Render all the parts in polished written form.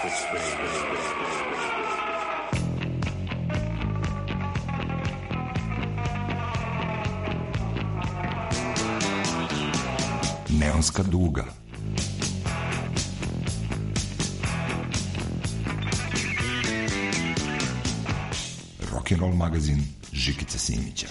Neonska duga. Rock'n'roll magazin Žikice Simića.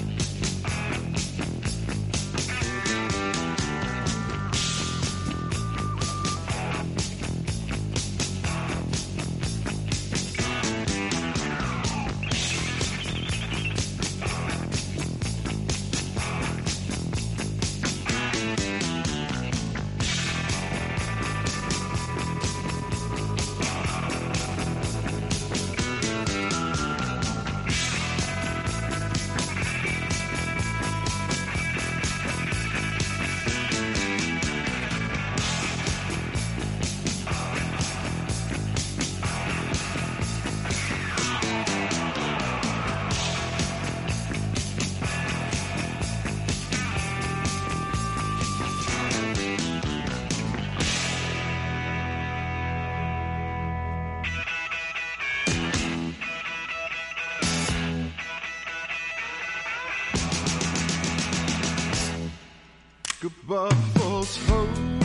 Goodbye, false hope.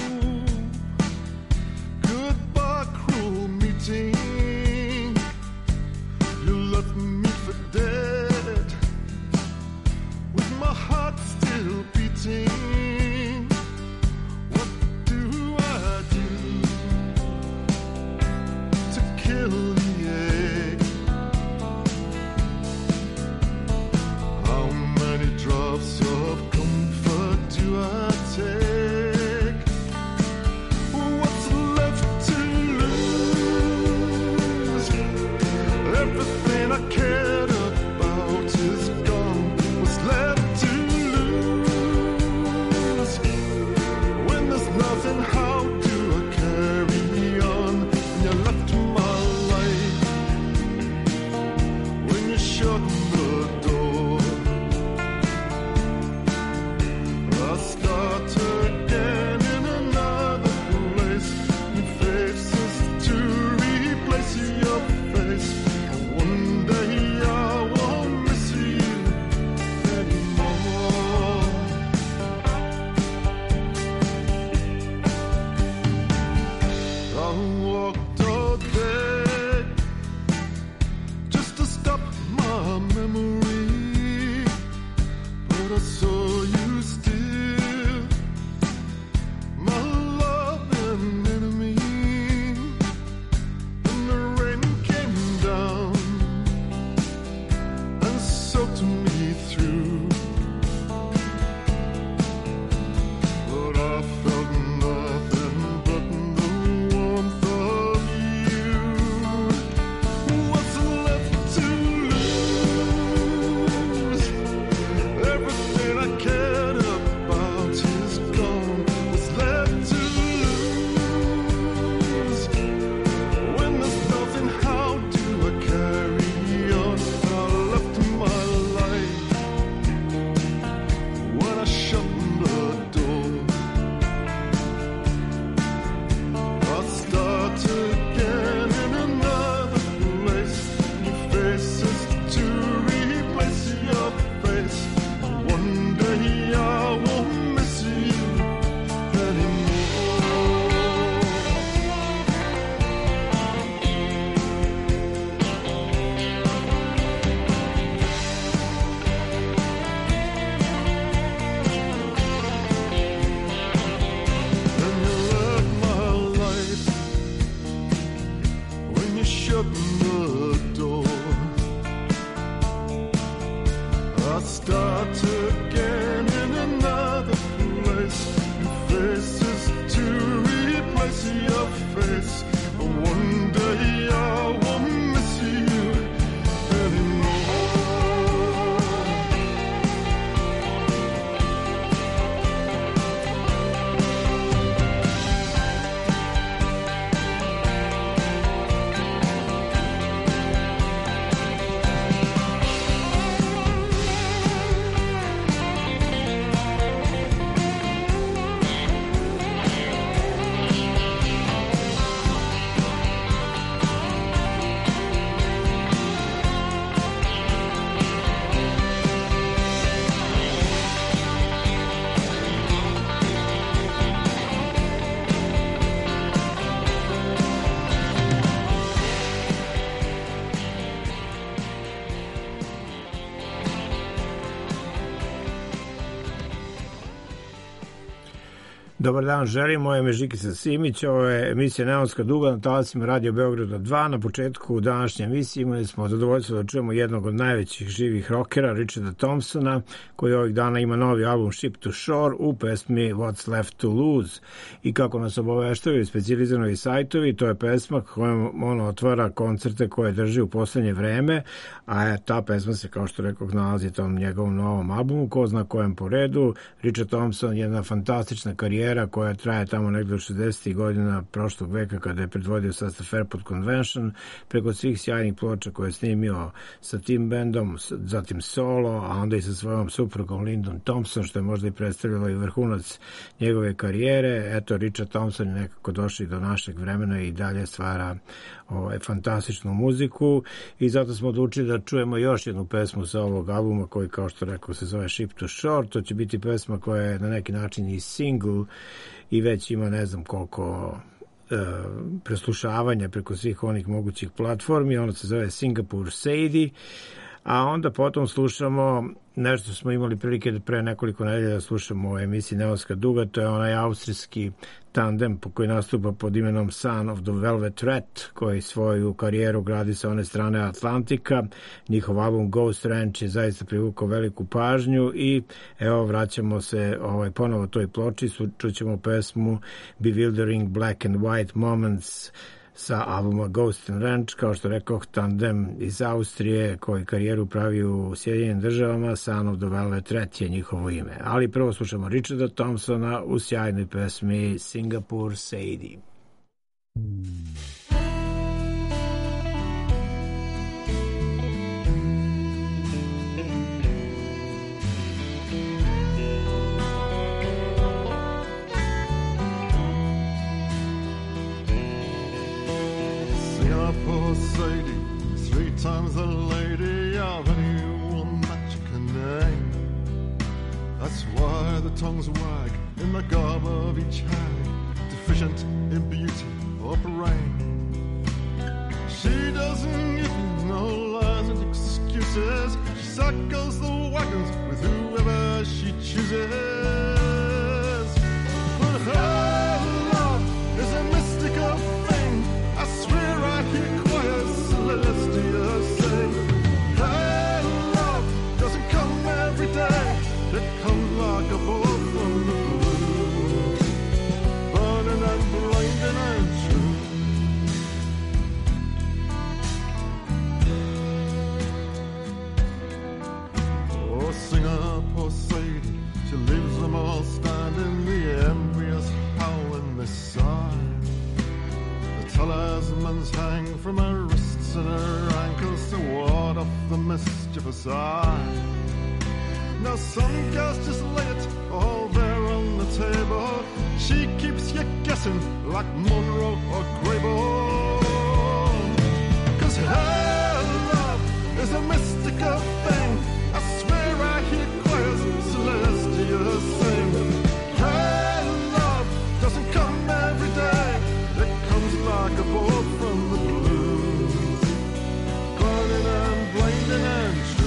Goodbye, cruel meeting. You left me for dead, with my heart still beating. What do I do to kill the ache? How many drops of comfort do I take? What's left to lose? Everything I cared about is gone. What's left to lose? When there's nothing, how do I carry on? When you left my life, when you shut the door, I start again in another place. New faces to replace your face. And one day I won't miss you anymore. I walked all day just to stop my memory, but I saw you still, my loving enemy. And the rain came down and soaked me through, but I felt nothing but the warmth of you. What's left to lose? Everything I cared about is gone. What's left to lose? When there's nothing, how do I carry on? I left my life when I shut the door. I start again in another place. New faces to replace your face. One day I won't miss you anymore. And you left my life when you shut the door. I start again in another place. New faces to replace your face. One day I won't miss you anymore. Dobar dan, želim. Moje ime je Žikica Simić. Ovo je emisija Neonska duga na talasima Radio Beograda 2. Na početku današnje emisije imali smo zadovoljstvo da čujemo jednog od najvećih živih rokera, Richarda Thompsona, koji ovih dana ima novi album Ship to Shore u pesmi What's Left to Lose. I kako nas obaveštaju specijalizirani sajtovi, to je pesma kojom on otvara koncerte koje drži u poslednje vreme, a ta pesma se, kao što rekao, nalazi u tom njegovom novom albumu, ko zna kojem po redu. Richard Thompson je jedna fantastična karijera koja traje tamo negde od 60. godina prošlog veka, kada je predvodio sastav Fairport Convention, preko svih sjajnih ploča koje je snimio sa tim bendom, zatim solo, a onda i sa svojom suprugom Lyndon Thompson, što je možda i predstavljalo i vrhunac njegove karijere. Eto, Richard Thompson je nekako došli do našeg vremena i dalje stvara fantastičnu muziku, i zato smo odlučili da čujemo još jednu pesmu sa ovog albuma koji, kao što rekao, se zove Ship to Shore. To će biti pesma koja je na neki način i single i već ima ne znam koliko preslušavanja preko svih onih mogućih platformi. Ono se zove Singapore Sadie. A onda potom slušamo nešto smo imali prilike da pre nekoliko nedelja da slušamo u emisiji Neonska duga. To je onaj austrijski tandem koji nastupa pod imenom Son of the Velvet Rat, koji svoju karijeru gradi sa one strane Atlantika. Njihov album Ghost Ranch je zaista privukao veliku pažnju i evo vraćamo se ponovo toj ploči. Čućemo pesmu Bewildering Black and White Moments sa albuma Ghost Ranch, kao što rekao, tandem iz Austrije koji karijeru pravi u Sjedinjenim državama. Son of the Velvet Rat je njihovo ime. Ali prvo slušamo Richarda Thompsona u sjajnoj pesmi Singapore Sadie. Poor Sadie, 3 times the lady of any one that you can name. That's why the tongues wag in the garb of each hag, deficient in beauty or brain. She doesn't give no lies and excuses. She circles the wagons with whoever she chooses. But her love is a mystical thing. I swear I hear choirs celestial sing. Her love doesn't come every day. It comes like a bolt from the blue, burning and blinding and true. Oh, Singapore Sadie, she leaves them all standing, the embryos howl and they sigh. Talismans hang from her wrists and her ankles to ward off the mischievous eye. Now some girls just lay it all there on the table. She keeps you guessing like Monroe or Greybourne. 'Cause her love is a mystical thing. I swear I hear choirs celestial sing. Her love doesn't come every day. It comes like a bolt from the blue, burning and blinding and true.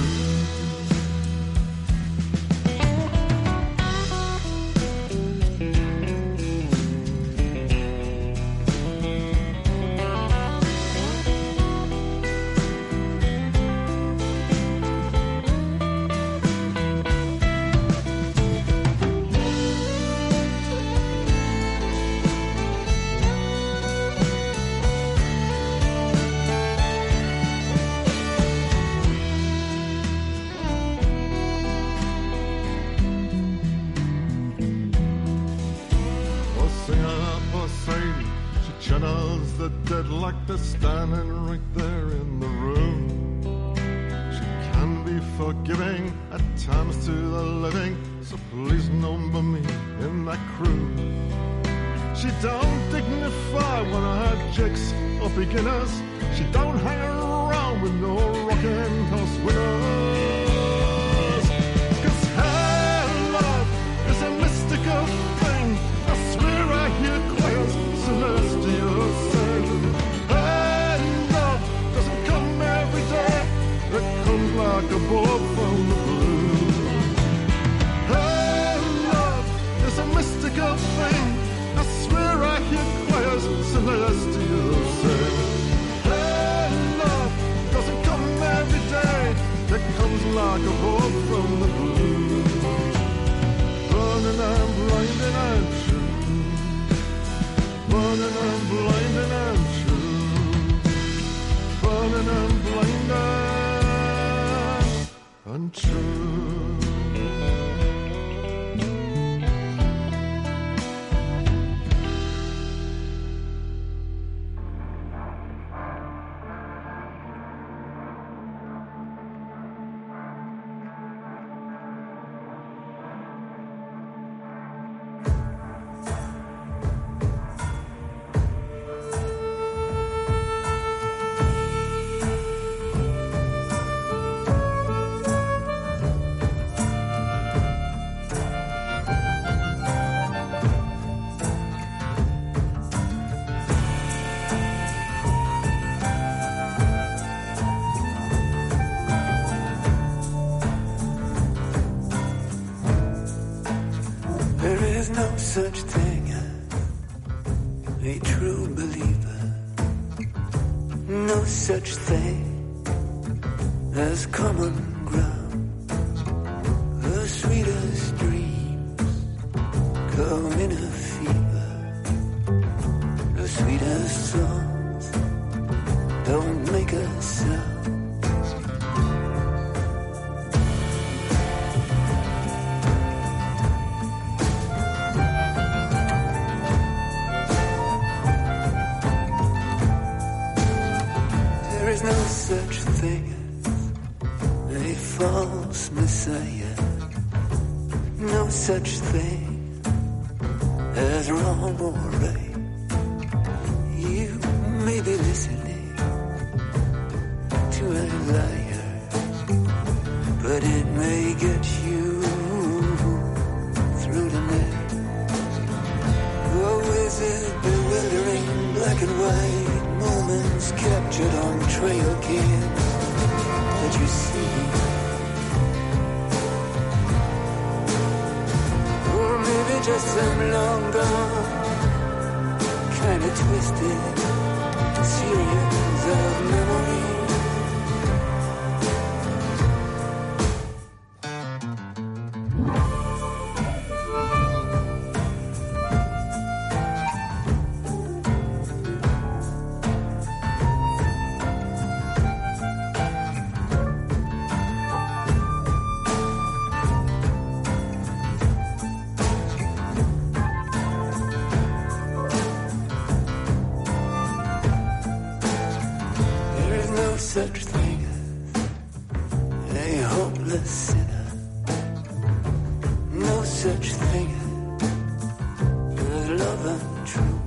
Dead like they're standing right there in the room. She can be forgiving at times to the living, so please number me in that crew. She don't dignify one of her jakes or beginners. She don't hang around with no rocking horse winners. 'Cause her love is a mystical thing. I swear I hear choirs celestial sing. Like a bolt from the blue. Her love is a mystical thing. come true. Such thing as a true believer, no such thing as common ground. The sweetest dreams come in a fever, the sweetest songs don't make a sound. Such thing as a false messiah, no such thing as wrong or right. You may be listening to a liar, but it may get you through tonight. Oh, is it bewildering black and white moments captured on trail cams that you see? Or maybe just some long gone, kind of twisted series of memories. Such thing as a hopeless sinner, no such thing as love untrue.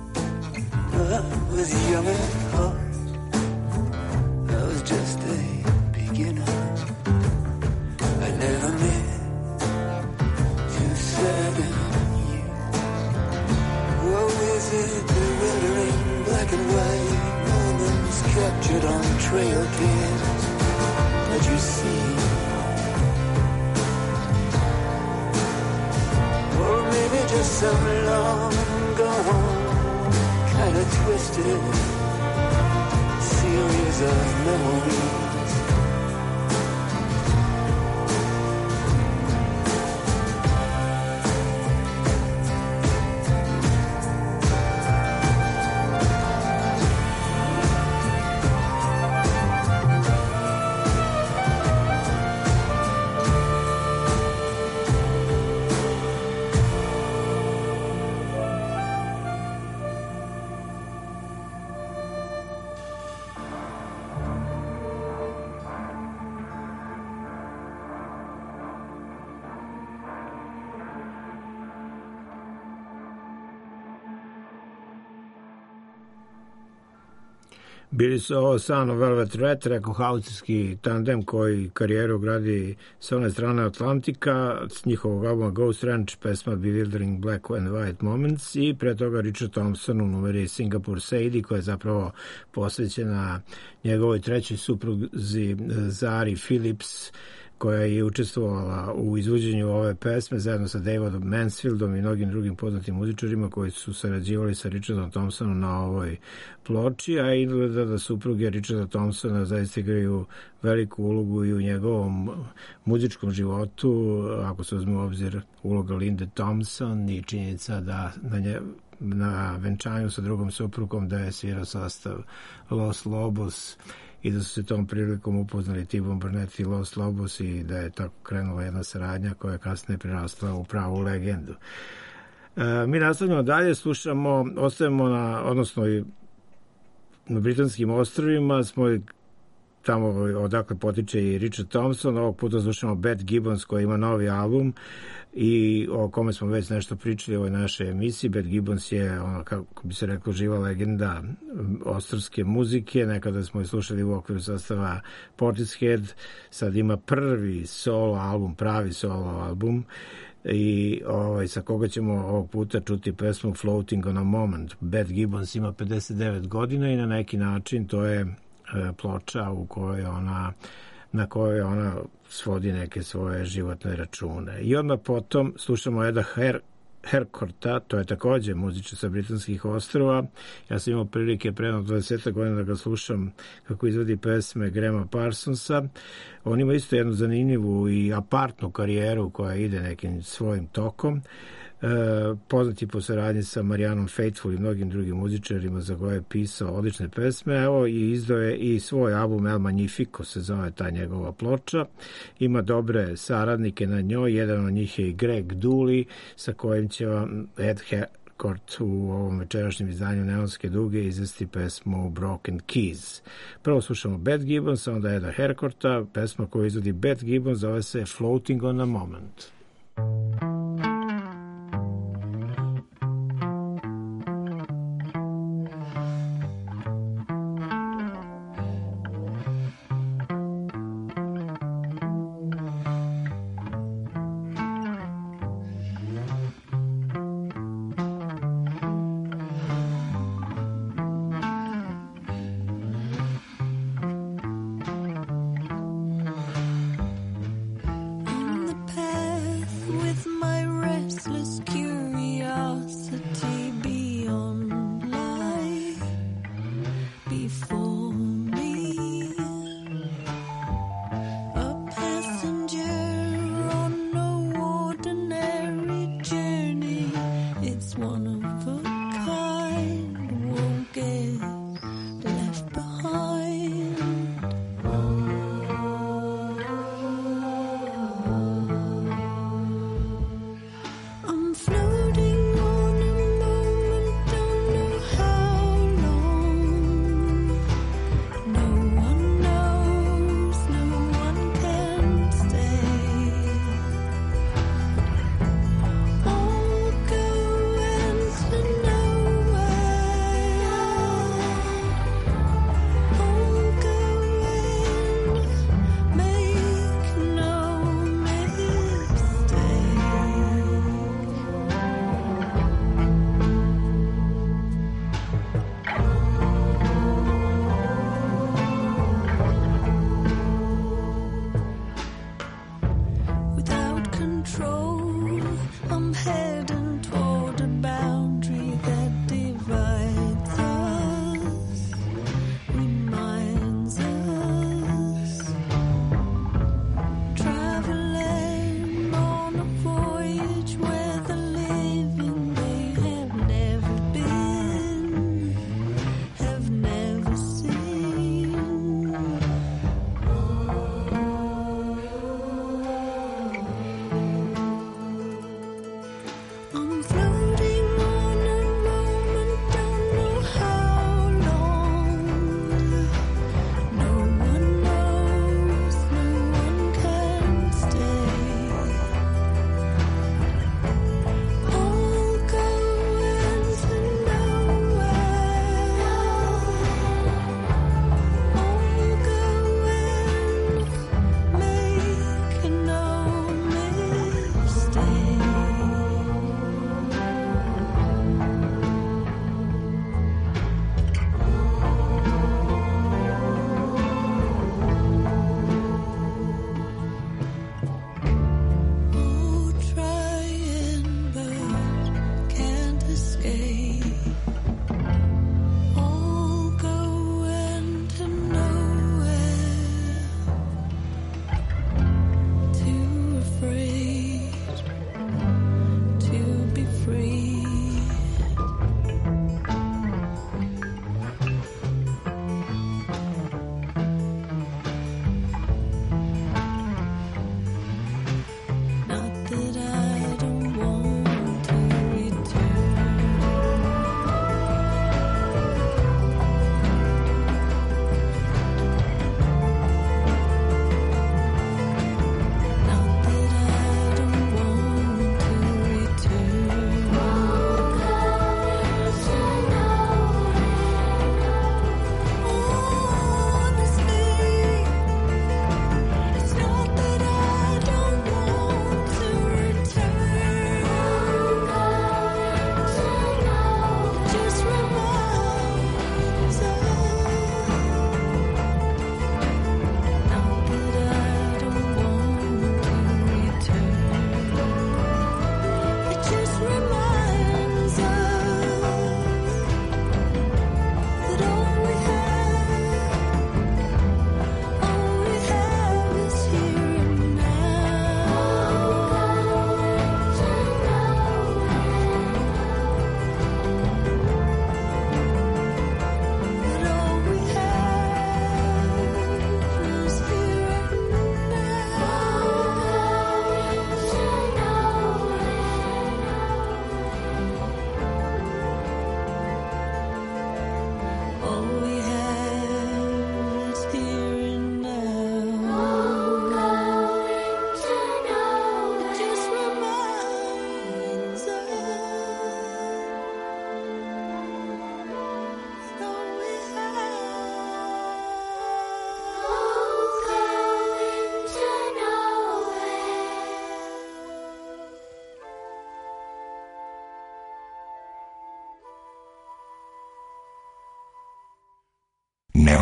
I was young at heart, I was just a beginner. I never meant to sadden you. Oh, is it bewildering black and white moments captured on trail cams that you see? Or maybe just some long gone, kind of twisted series of memories. Bili su ovo Son of Velvet Red, rekao austrijski tandem koji karijeru gradi sa one strane Atlantika, s njihovog albuma Ghost Ranch, pesma Bewildering Black and White Moments, i pre toga Richard Thompson u numeri Singapore Sadie, koja je zapravo posvećena njegovoj trećoj supruzi Zari Phillips, koja je učestvovala u izvođenju ove pesme zajedno sa Davidom Mansfieldom i mnogim drugim poznatim muzičarima koji su sarađivali sa Richardom Thompsonom na ovoj ploči, a izgleda da supruge Richarda Thompsona zaista igraju veliku ulogu i u njegovom muzičkom životu, ako se uzme u obzir uloga Linde Thompson i činjenica da na venčanju sa drugom suprugom da je svirao sastav Los Lobos i da su se tom prilikom upoznali T-Bone Burnett i Los Lobos i da je tako krenula jedna saradnja koja je kasnije prerasla u pravu legendu. Mi nastavljamo dalje, ostajemo na Britanskim ostrvima, smo tamo odakle potiče i Richard Thompson. Ovog puta slušamo Beth Gibbons koji ima novi album i o kome smo već nešto pričali u ovoj našoj emisiji. Beth Gibbons je, kako bi se reklo, živa legenda ostrvske muzike. Nekada smo je slušali u okviru sastava Portishead. Sad ima prvi solo album, pravi solo album, i sa koga ćemo ovog puta čuti pesmu Floating on a Moment. Beth Gibbons ima 59 godina i na neki način to je ploča na kojoj ona svodi neke svoje životne račune. I odmah potom slušamo Eda Harcourta, to je takođe muzičar sa Britanskih ostrva. Ja sam imao prilike pre 20 godina da ga slušam kako izvodi pesme Grahama Parsonsa. On ima isto jednu zanimljivu i apartnu karijeru koja ide nekim svojim tokom. Poznati po saradnji sa Marianom Faithfull i mnogim drugim muzičarima za koje je pisao odlične pesme. Evo, i izdao je i svoj album El Magnifico se zove ta njegova ploča. Ima dobre saradnike na njoj, jedan od njih je i Greg Dooley, sa kojim će vam Ed Harcourt u ovom večerašnjem izdanju Neonske duge izvesti pesmu Broken Keys. Prvo slušamo Beth Gibbons, onda Eda Harcourta. Pesma koju izvodi Beth Gibbons zove se Floating on a Moment.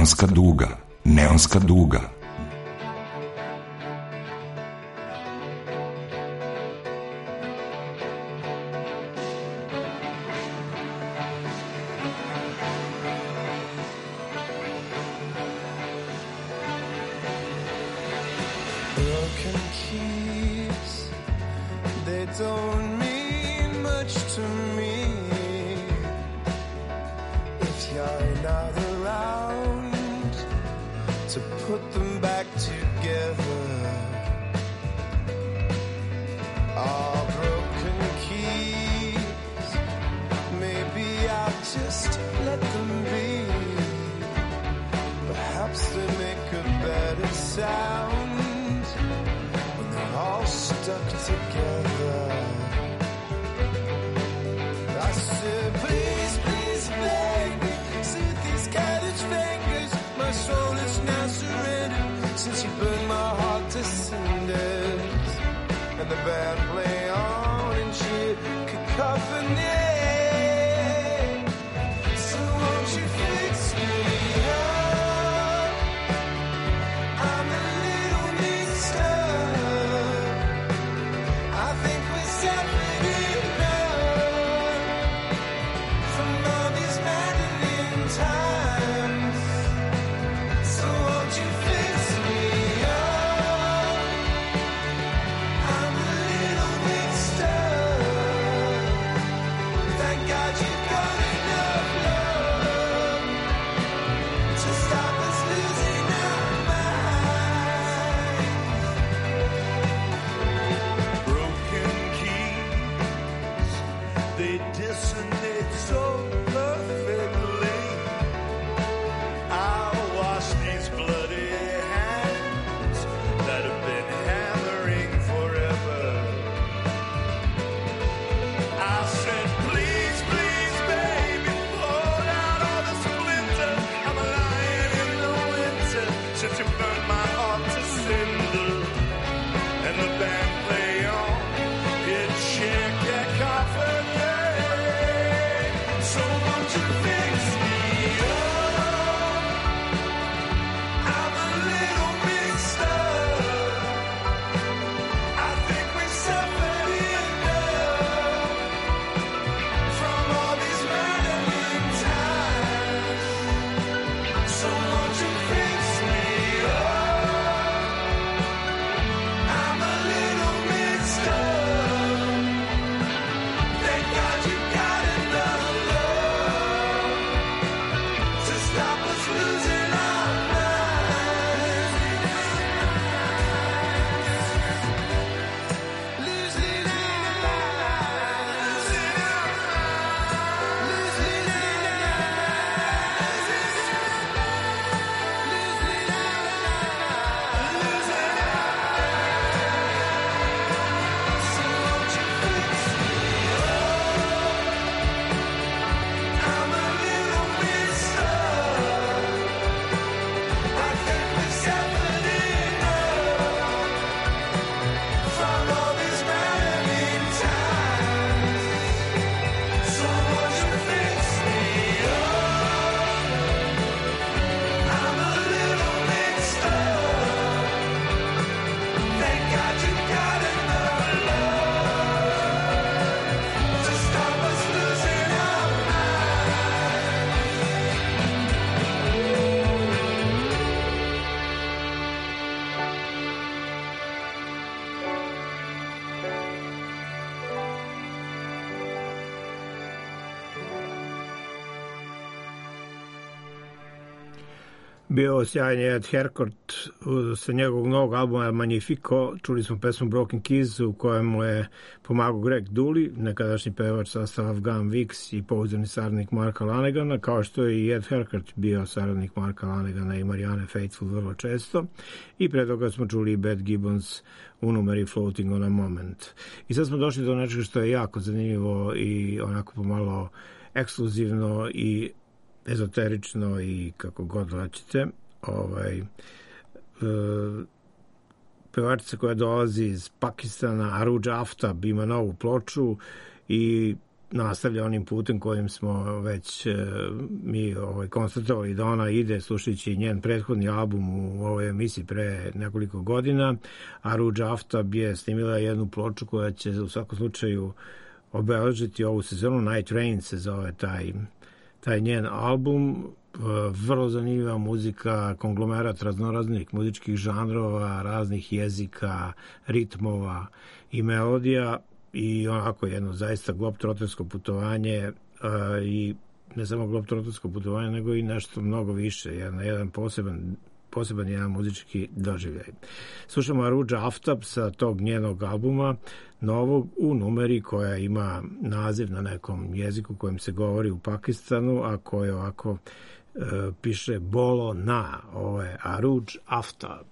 neonska duga, neonska duga. bio sjajni Ed Harcourt sa njegovog novog albuma Magnifico. Čuli smo pesmu Broken Keys u kojemu je pomagao Greg Dooley, nekadašnji pevač sastava Afghan Wigs i pouzdani saradnik Marka Lanegana, kao što je i Ed Harcourt bio saradnik Marka Lanegana i Marianne Faithfull vrlo često. I pre toga smo čuli Bad Gibbons u numeri Floating on a Moment. I sad smo došli do nečega što je jako zanimljivo i onako pomalo ekskluzivno i ezoterično i kako god hoćete. Pevačica koja dolazi iz Pakistana, Aruj Aftab, ima novu ploču i nastavlja onim putem kojim smo već mi konstatovali da ona ide, slušajući njen prethodni album u ovoj emisiji pre nekoliko godina. Arooj Aftab je snimila jednu ploču koja će u svakom slučaju obeležiti ovu sezonu. Night Rain se zove taj njen album. Vrlo zanimljiva muzika, konglomerat raznoraznih muzičkih žanrova, raznih jezika, ritmova i melodija, i onako jedno zaista globtrotersko putovanje, i ne samo globtrotersko putovanje, nego i nešto mnogo više, jedan poseban jedan muzički doživljaj. Slušamo Arooj Aftab sa tog njenog albuma novog u numeri koja ima naziv na nekom jeziku kojim se govori u Pakistanu, a koje ovako piše Bolo Na. Ovo je Arooj Aftab.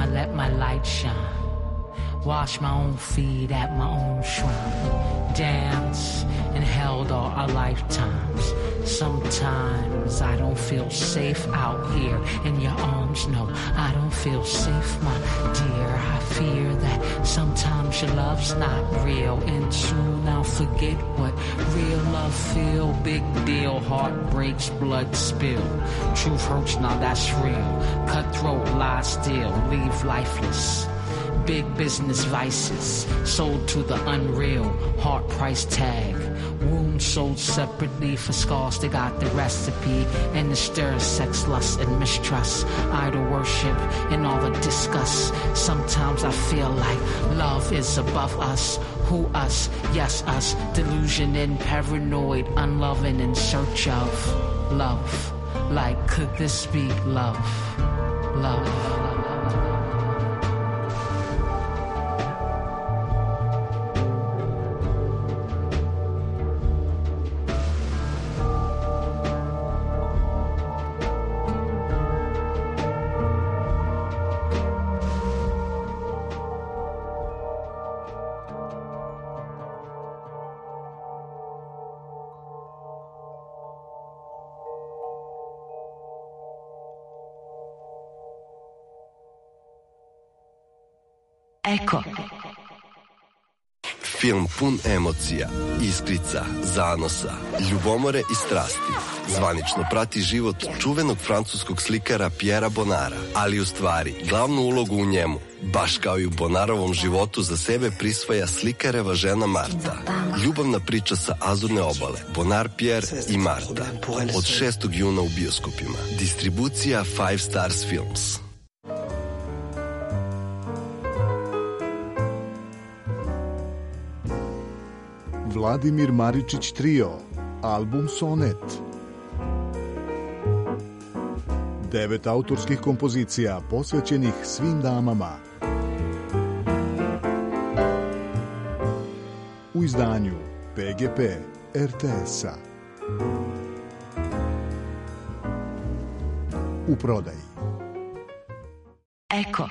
I let my light shine. Wash my own feet at my own shrine. Dance and held all our lifetimes. Sometimes I don't feel safe out here in your arms. No, I don't feel safe, my dear. I fear that sometimes your love's not real, and soon I'll forget what real love feel. Big deal, heart breaks, blood spill. Truth hurts, now that's real. Cutthroat, lie still, leave lifeless. Big business vices, sold to the unreal, heart price tag. Wounds sold separately for scars, they got the recipe. And the stir, sex, lust, and mistrust. Idol worship and all the disgust. Sometimes I feel like love is above us. Who us? Yes, us. Delusion and paranoid, unloving in search of love. Like, could this be love? Love. Eko. Film pun emocija, iskrica, zanosa, ljubomore i strasti. Zvanično prati život čuvenog francuskog slikara Pierra Bonnara, ali u stvari glavnu ulogu u njemu, baš kao i u Bonnarovom životu, za sebe prisvaja slikareva žena Marta. Ljubavna priča sa Azurne obale, Bonnard Pierre i Marta. Od 6. juna u bioskopima. Distribucija Five Stars Films. Vladimir Maričić Trio, album Sonet. 9 autorskih kompozicija posvećenih svim damama. U izdanju PGP RTS-a. U prodaji. Eko.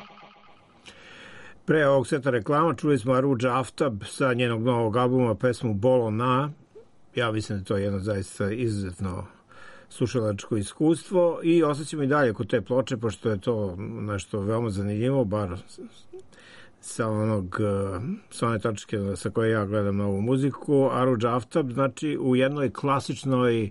Pre ovog seta reklama čuli smo Aroudž Aftab sa njenog novog albuma pesmu Bolona. Ja mislim da to je jedno zaista izuzetno slušalačko iskustvo i ostaćemo i dalje kod te ploče, pošto je to nešto veoma zanimljivo, bar sa one točke sa koje ja gledam na ovu muziku. Aroudž Aftab znači u jednoj klasičnoj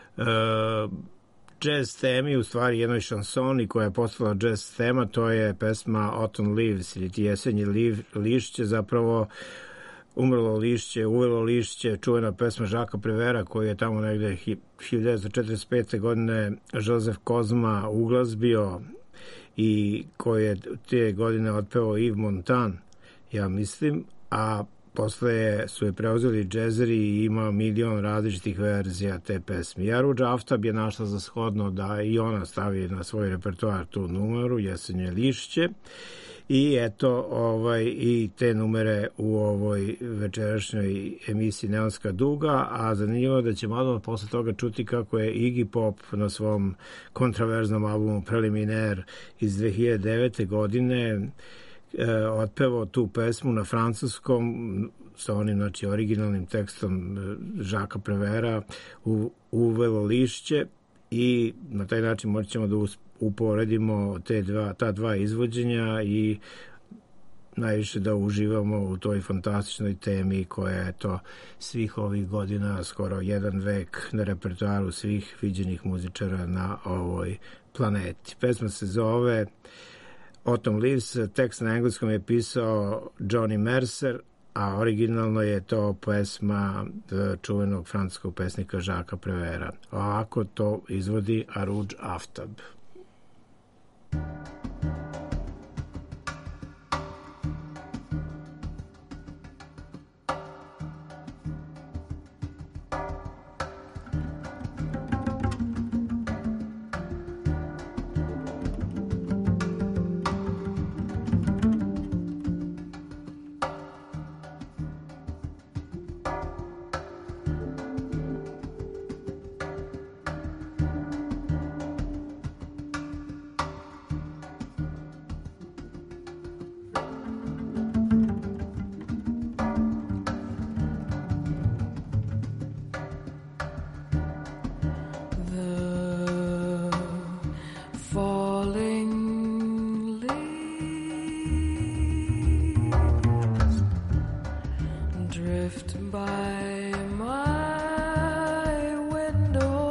jazz temi, u stvari jednoj šansoni koja je postala jazz tema, to je pesma Autumn Leaves ili ti jesenje lišće, zapravo umrlo lišće, uvelo lišće, čuvena pesma Žaka Prevera koji je tamo negde 1945. godine Joseph Kozma uglazbio i koji je te godine otpevao Yves Montand, ja mislim, a posle su je preuzeli džezeri i ima milion različitih verzija te pesme. Aroudž Aftab je našla za shodno da i ona stavi na svoj repertoar tu numeru, Jesenje lišće, i eto i te numere u ovoj večerašnjoj emisiji Neonska duga, a zanimljivo da ćemo odmah posle toga čuti kako je Iggy Pop na svom kontraverznom albumu Preliminaire iz 2009. godine otpevao tu pesmu na francuskom sa onim, znači, originalnim tekstom Žaka Prevera, uvelo lišće, i na taj način moći ćemo da uporedimo ta dva izvođenja i najviše da uživamo u toj fantastičnoj temi koja je to svih ovih godina, skoro jedan vek na repertoaru svih viđenih muzičara na ovoj planeti. Pesma se zove Autumn Leaves, tekst na engleskom je pisao Johnny Mercer, a originalno je to pesma čuvenog francuskog pesnika Žaka Prevera. Ovako to izvodi Aroudž Aftab. drift by my window.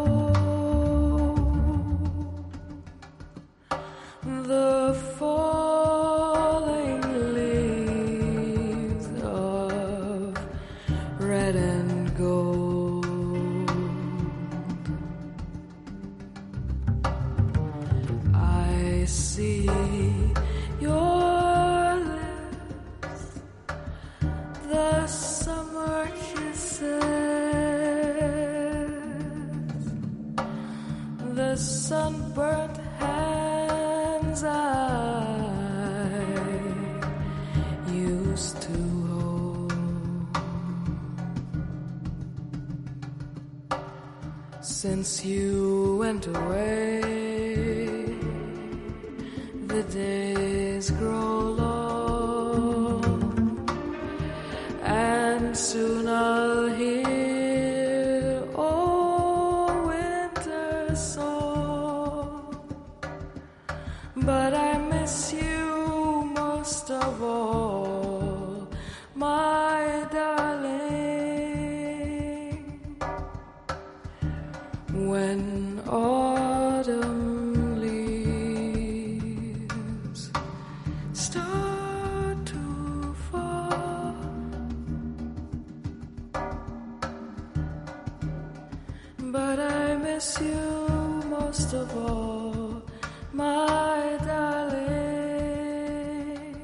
The falling leaves of red and gold. I see your lips, the summer kisses, the sunburnt hands I used to hold. Since you went away, the days grow long, and soon I'll hear old winter song. But I miss you most of all, my darling. When autumn leaves start to fall, but I miss you most of all, my darling.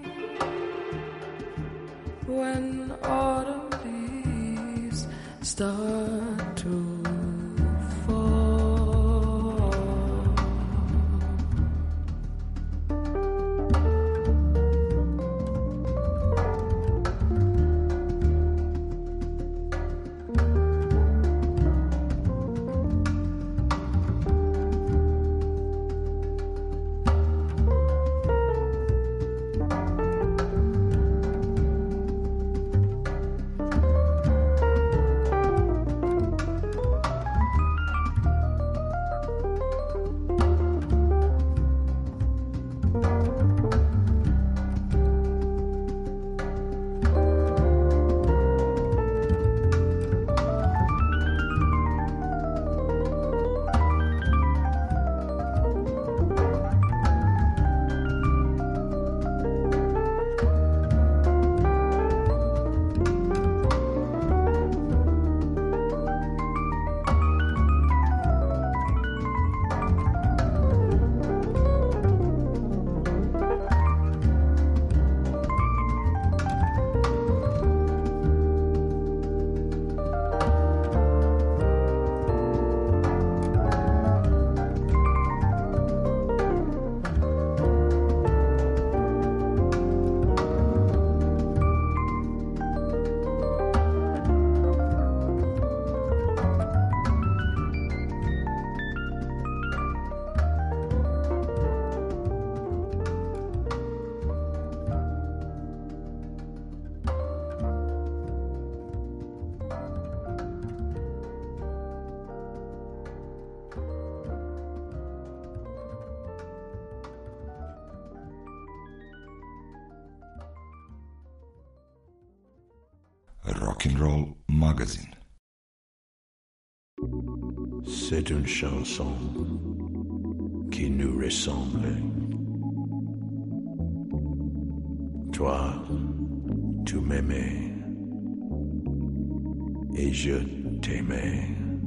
When autumn leaves start to fall. Rock'n'Roll Magazine. C'est une chanson qui nous ressemble. Toi, tu m'aimais et je t'aimais.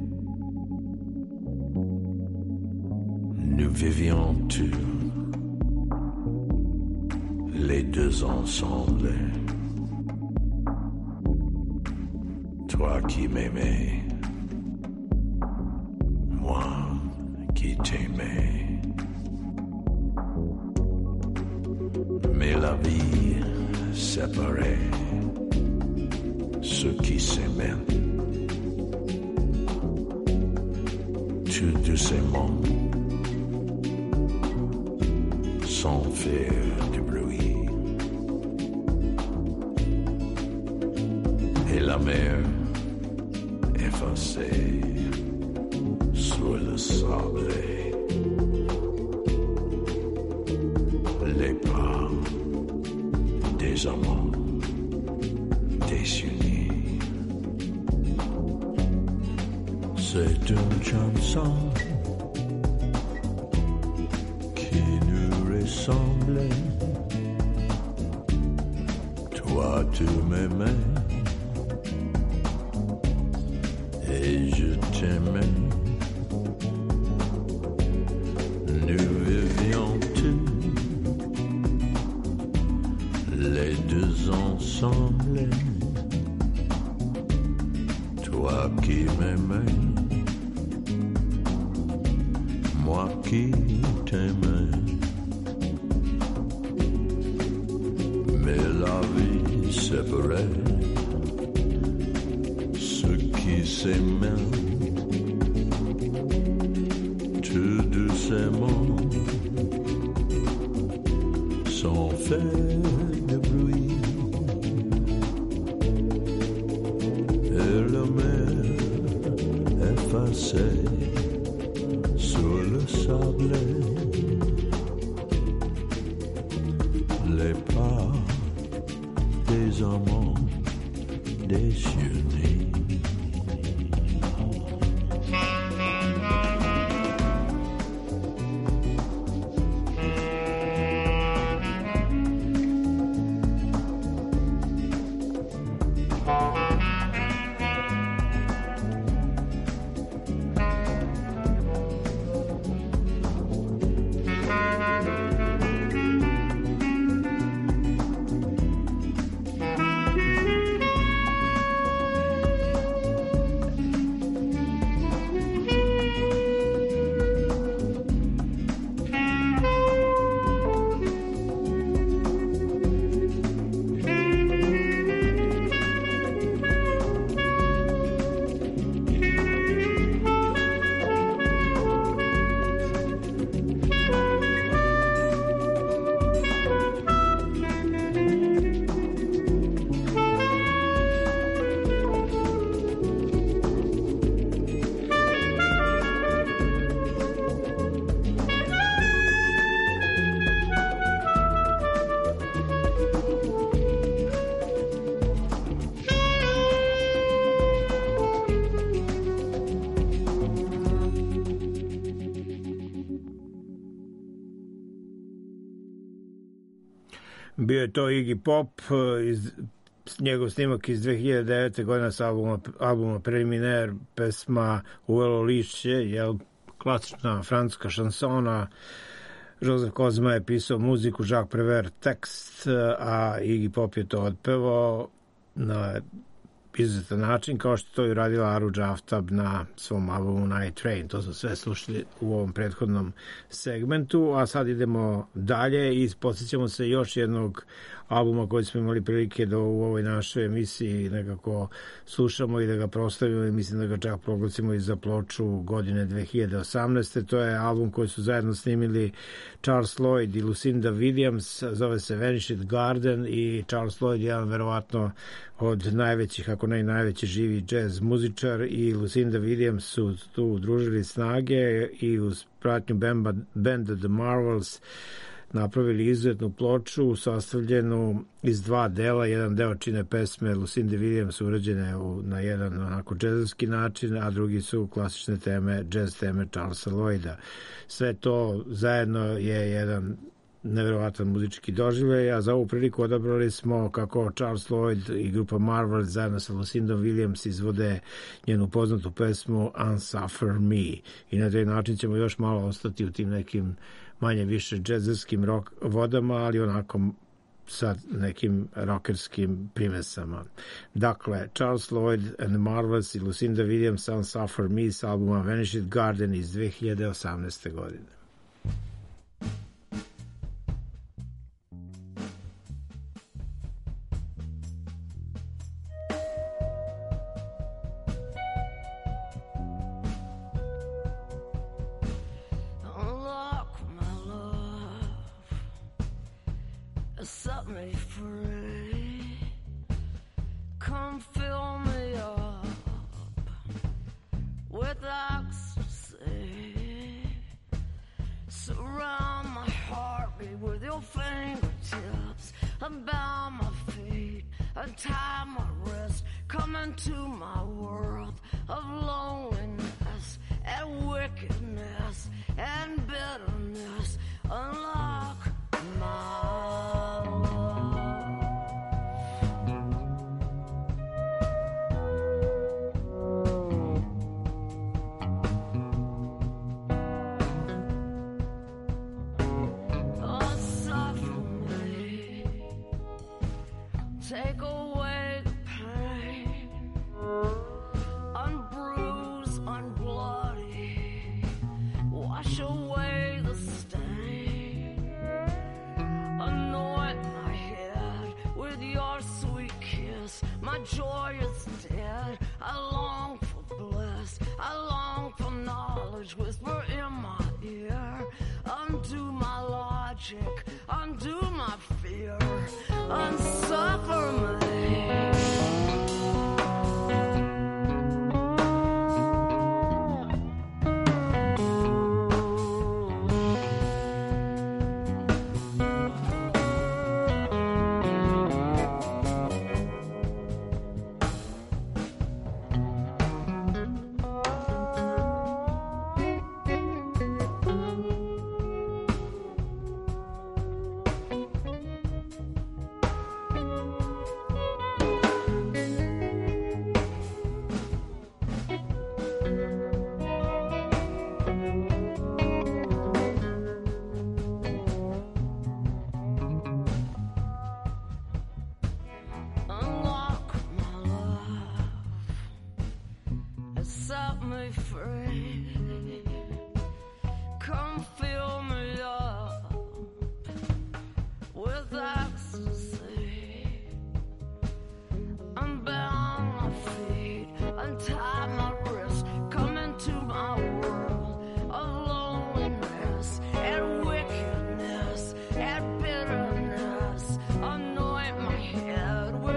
Nous vivions tous les deux ensemble. Toi qui m'aimais, moi qui t'aimais. Mais la vie séparait ceux qui s'aimaient. Tout doucement, sans faire de bruit. Et la mer effacée sur le sable. Les pas des amants désunis. C'est une chanson qui nous ressemble. Toi, tu m'aimais et je t'aimais. Nous vivions tous les deux ensemble. Toi qui m'aimais, moi qui t'aimais. Mais la vie séparait ceux qui s'aimaient. Tout doucement, sans faire de bruit, et la mer effacée sur le sable, les pas des amants désunis. Bio je to Iggy Pop, njegov snimak iz 2009. godine sa albuma Preliminaire, pesma Uvelo lišće, jel, klasična francuska šansona. Joseph Kozma je pisao muziku, Jacques Prévert tekst, a Iggy Pop je to otpevao na izuzetan način, kao što to i radila Aru Jaftab na svom albumu Night Train. To smo sve slušali u ovom prethodnom segmentu, a sad idemo dalje i podsjećamo se još jednog albuma koji smo imali prilike da u ovoj našoj emisiji nekako slušamo i da ga proslavimo i mislim da ga čak proglasimo i za ploču godine 2018. To je album koji su zajedno snimili Charles Lloyd i Lucinda Williams, zove se Vanished Garden, i Charles Lloyd je jedan verovatno od najvećih, ako ne i najveći živi jazz muzičar, i Lucinda Williams su tu udružili snage i uz pratnju benda The Marvels napravili izuzetnu ploču sastavljenu iz dva dela. Jedan deo čine pesme Lucinda Williams urađene na jedan onako džezovski način, a drugi su klasične teme, džez teme Charlesa Lloyda. Sve to zajedno je jedan neverovatan muzički doživljaj, a za ovu priliku odabrali smo kako Charles Lloyd i grupa Marvel zajedno sa Lucindom Williams izvode njenu poznatu pesmu Unsuffer Me, i na taj način ćemo još malo ostati u tim nekim manje više džezovskim rock vodama, ali onako sa nekim rockerskim primesama. Dakle, Charles Lloyd and the Marvels i Lucinda Williams Unsuffer Me s albuma Vanished Garden iz 2018. godine. Set me free, come fill me up with ecstasy, surround my heartbeat with your fingertips, unbound my feet, untie my wrist, come into my world of loneliness. My joy is dead. I long for bliss. I long for knowledge. Whisper in my ear. Undo my logic. Undo my fear. Unsuffer me.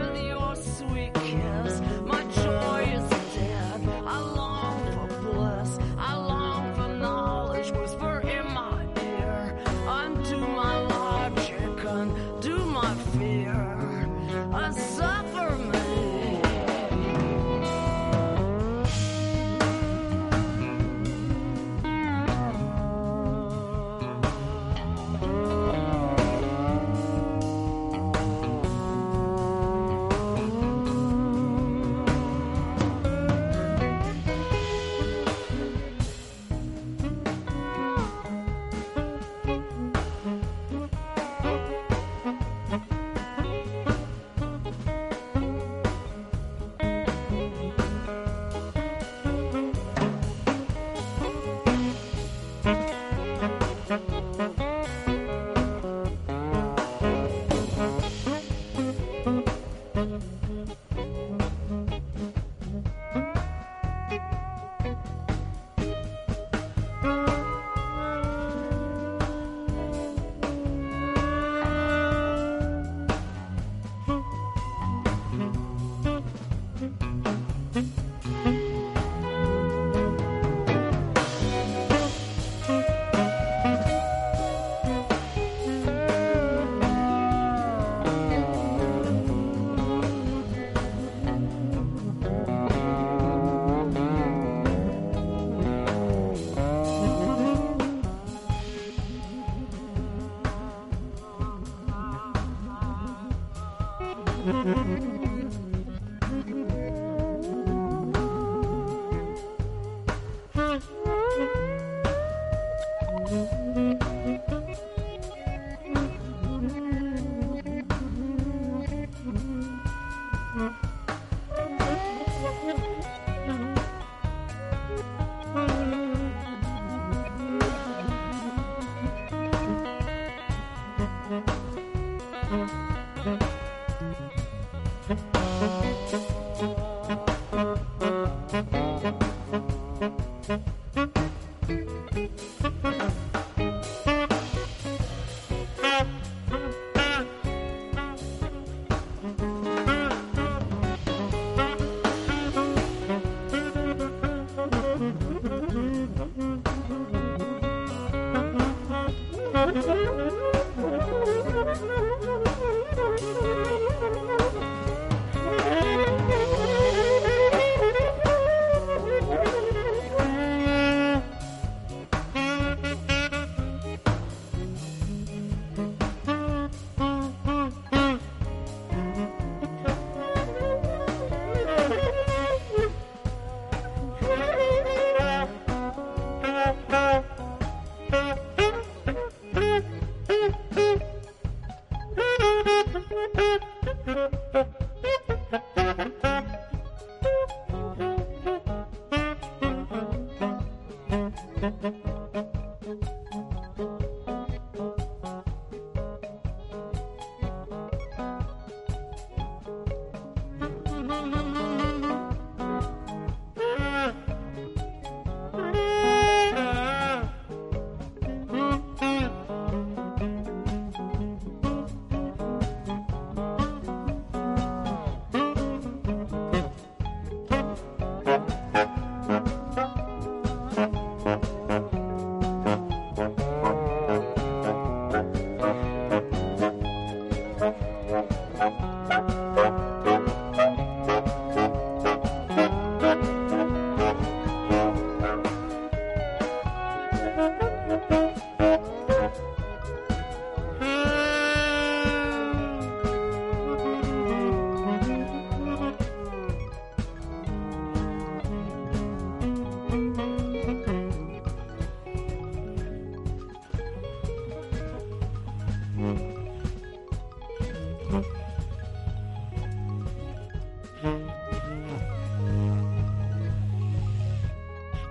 Bless.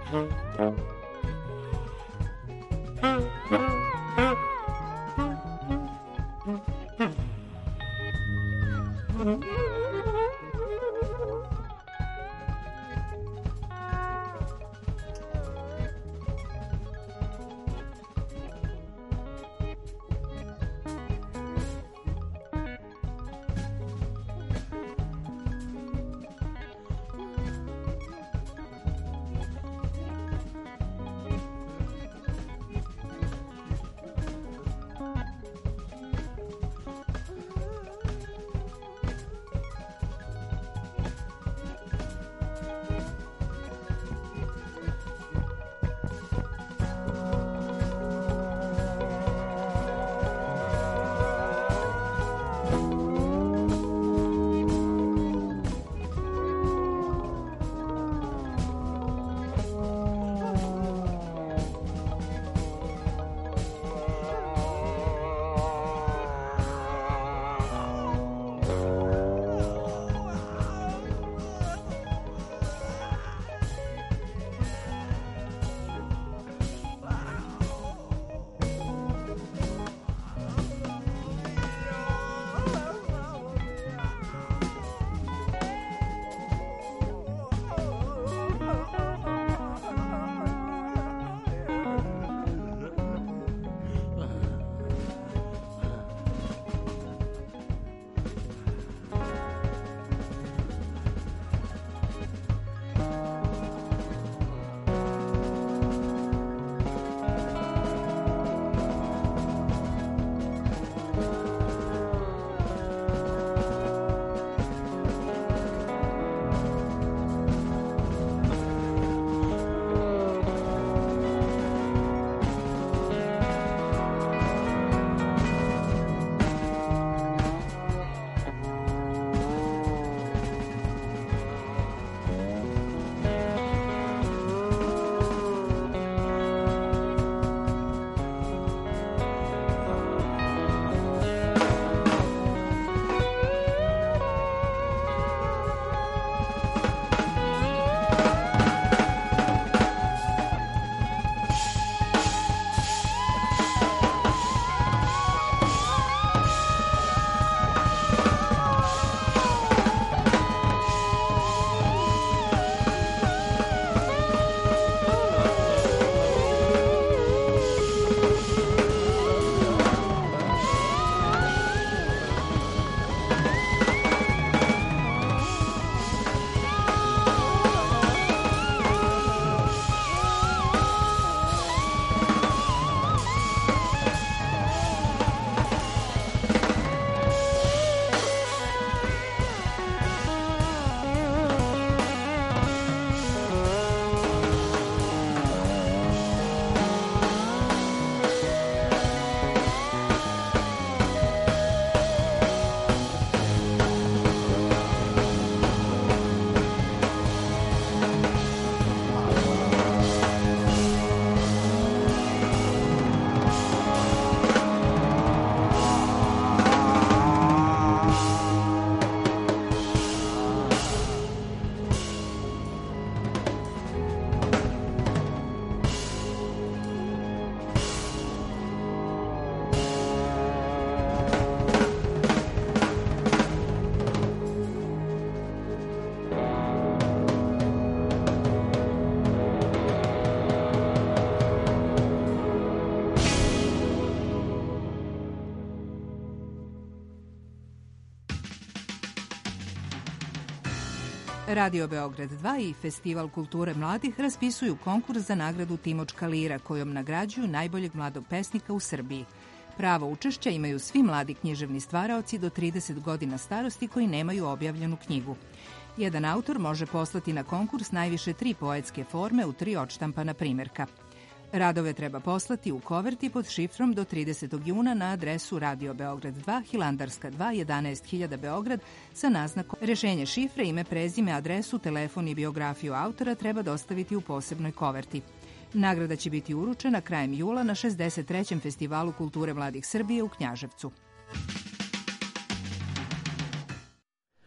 Radio Beograd 2 i Festival kulture mladih raspisuju konkurs za nagradu Timočka lira, kojom nagrađuju najboljeg mladog pesnika u Srbiji. Pravo učešća imaju svi mladi književni stvaraoci do 30 godina starosti koji nemaju objavljenu knjigu. Jedan autor može poslati na konkurs najviše 3 poetske forme u 3 odštampana primjerka. Radove treba poslati u koverti pod šifrom do 30. juna na adresu Radio Beograd 2, Hilandarska 2, 11.000 Beograd sa naznakom. Rešenje šifre, ime, prezime, adresu, telefon i biografiju autora treba dostaviti u posebnoj koverti. Nagrada će biti uručena krajem jula na 63. Festivalu kulture mladih Srbije u Knjaževcu.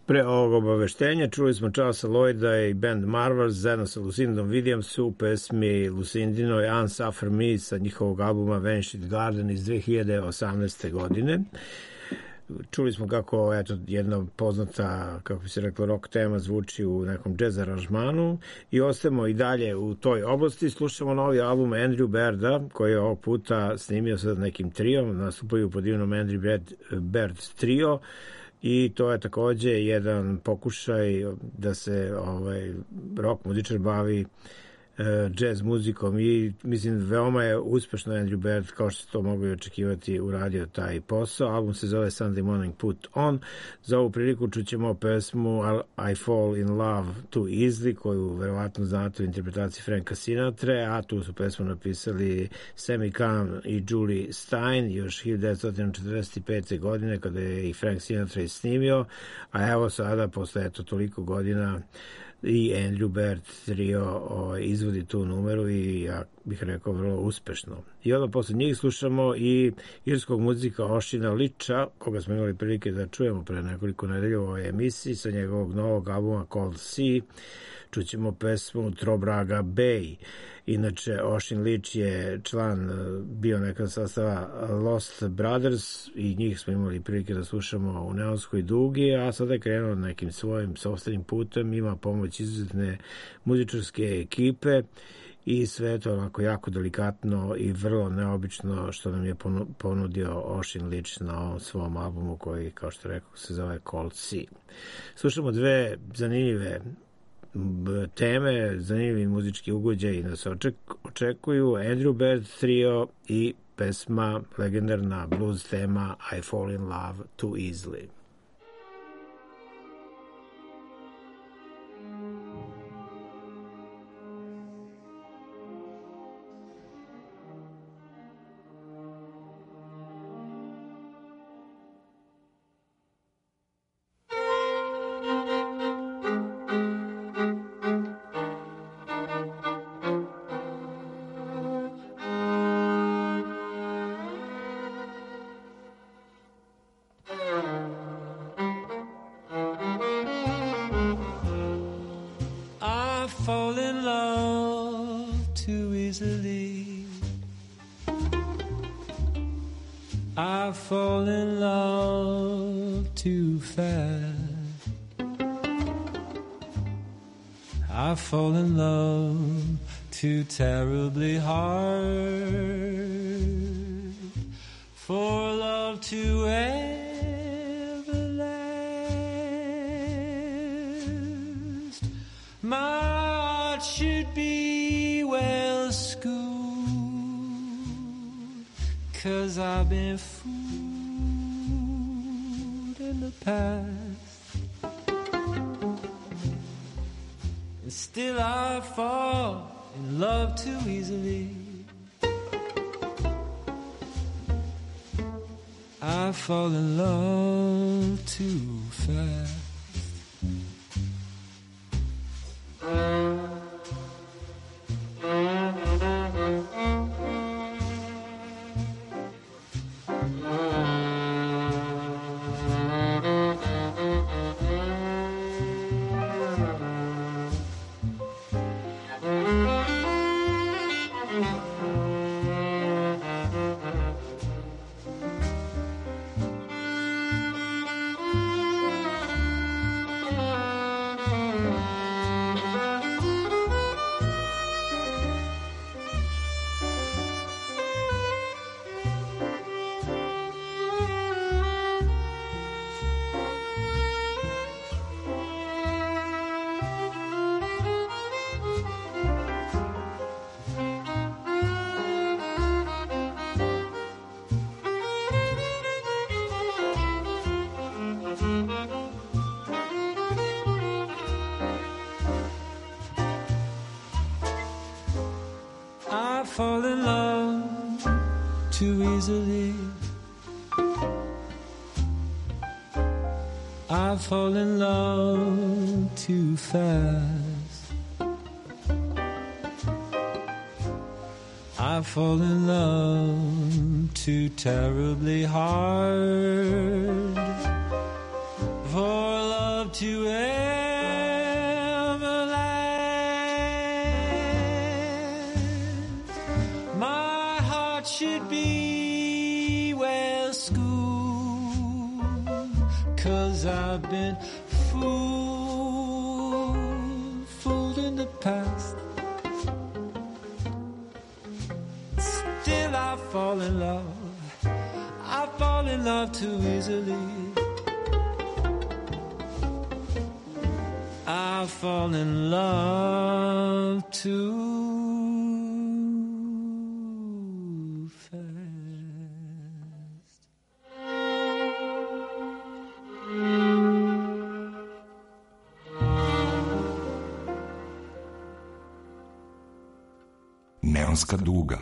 Pre ovog obaveštenja čuli smo Charlesa Lloyda i band Marvels zajedno sa Lucindom Williamsu u pesmi Lucindinoj Unsuffer Me sa njihovog albuma Vanished Garden iz 2018. godine. Čuli smo kako jedna poznata, kako bi se reklo, rock tema zvuči u nekom jazz aranžmanu i ostajemo i dalje u toj oblasti. Slušamo novi album Andrew Bairda koji je ovog puta snimio sa nekim triom, nastupaju pod imenom Andrew Baird Trio. I to je takođe jedan pokušaj da se rock muzičar bavi jazz muzikom i mislim veoma je uspešno Andrew Baird, kao što se to mogu i očekivati, uradio taj posao. Album se zove Sunday Morning Put On. Za ovu priliku čućemo pesmu I Fall in Love Too Easily, koju verovatno znate u interpretaciji Franka Sinatre, a tu su pesmu napisali Sammy Cahn i Julie Stein još 1945. godine kada je i Frank Sinatra snimio, a evo sada posle toliko godina i Andrew Baird Trio izvodi tu numeru i ja bih rekao vrlo uspešno. I onda posle njih slušamo i irskog muzika Oshina Leacha, koga smo imali prilike da čujemo pre nekoliko nedelja u ovoj emisiji sa njegovog novog albuma Cold Sea. Čućemo pesmu Trobraga Bay. Inače, Oshin Leach je član bio nekad sastava Lost Brothers i njih smo imali prilike da slušamo u Neonskoj dugi, a sada je krenuo nekim svojim sopstvenim putem, ima pomoć izuzetne muzičarske ekipe i sve je to onako jako delikatno i vrlo neobično što nam je ponudio Oshin Leach na ovom svom albumu koji, kao što rekao, se zove Cold Sea. Slušamo dve zanimljive teme, zanimljivi muzički ugođaji nas očekuju, Andrew Baird Trio i pesma legendarna blues tema I Fall in Love Too Easily. I fall in love too fast. I fall in love too terribly hard for love to ever last. My heart should be well schooled, 'cause I've been fooled in the past, and still I fall in love too easily. I fall in love too fast. I fall in love too easily. I fall in love too fast. I fall in love too terribly hard for love to ever last. My heart should be well schooled, 'cause I've been fooled in the past. Still I fall in love, I fall in love too easily. I fall in love too fast. Neonska duga.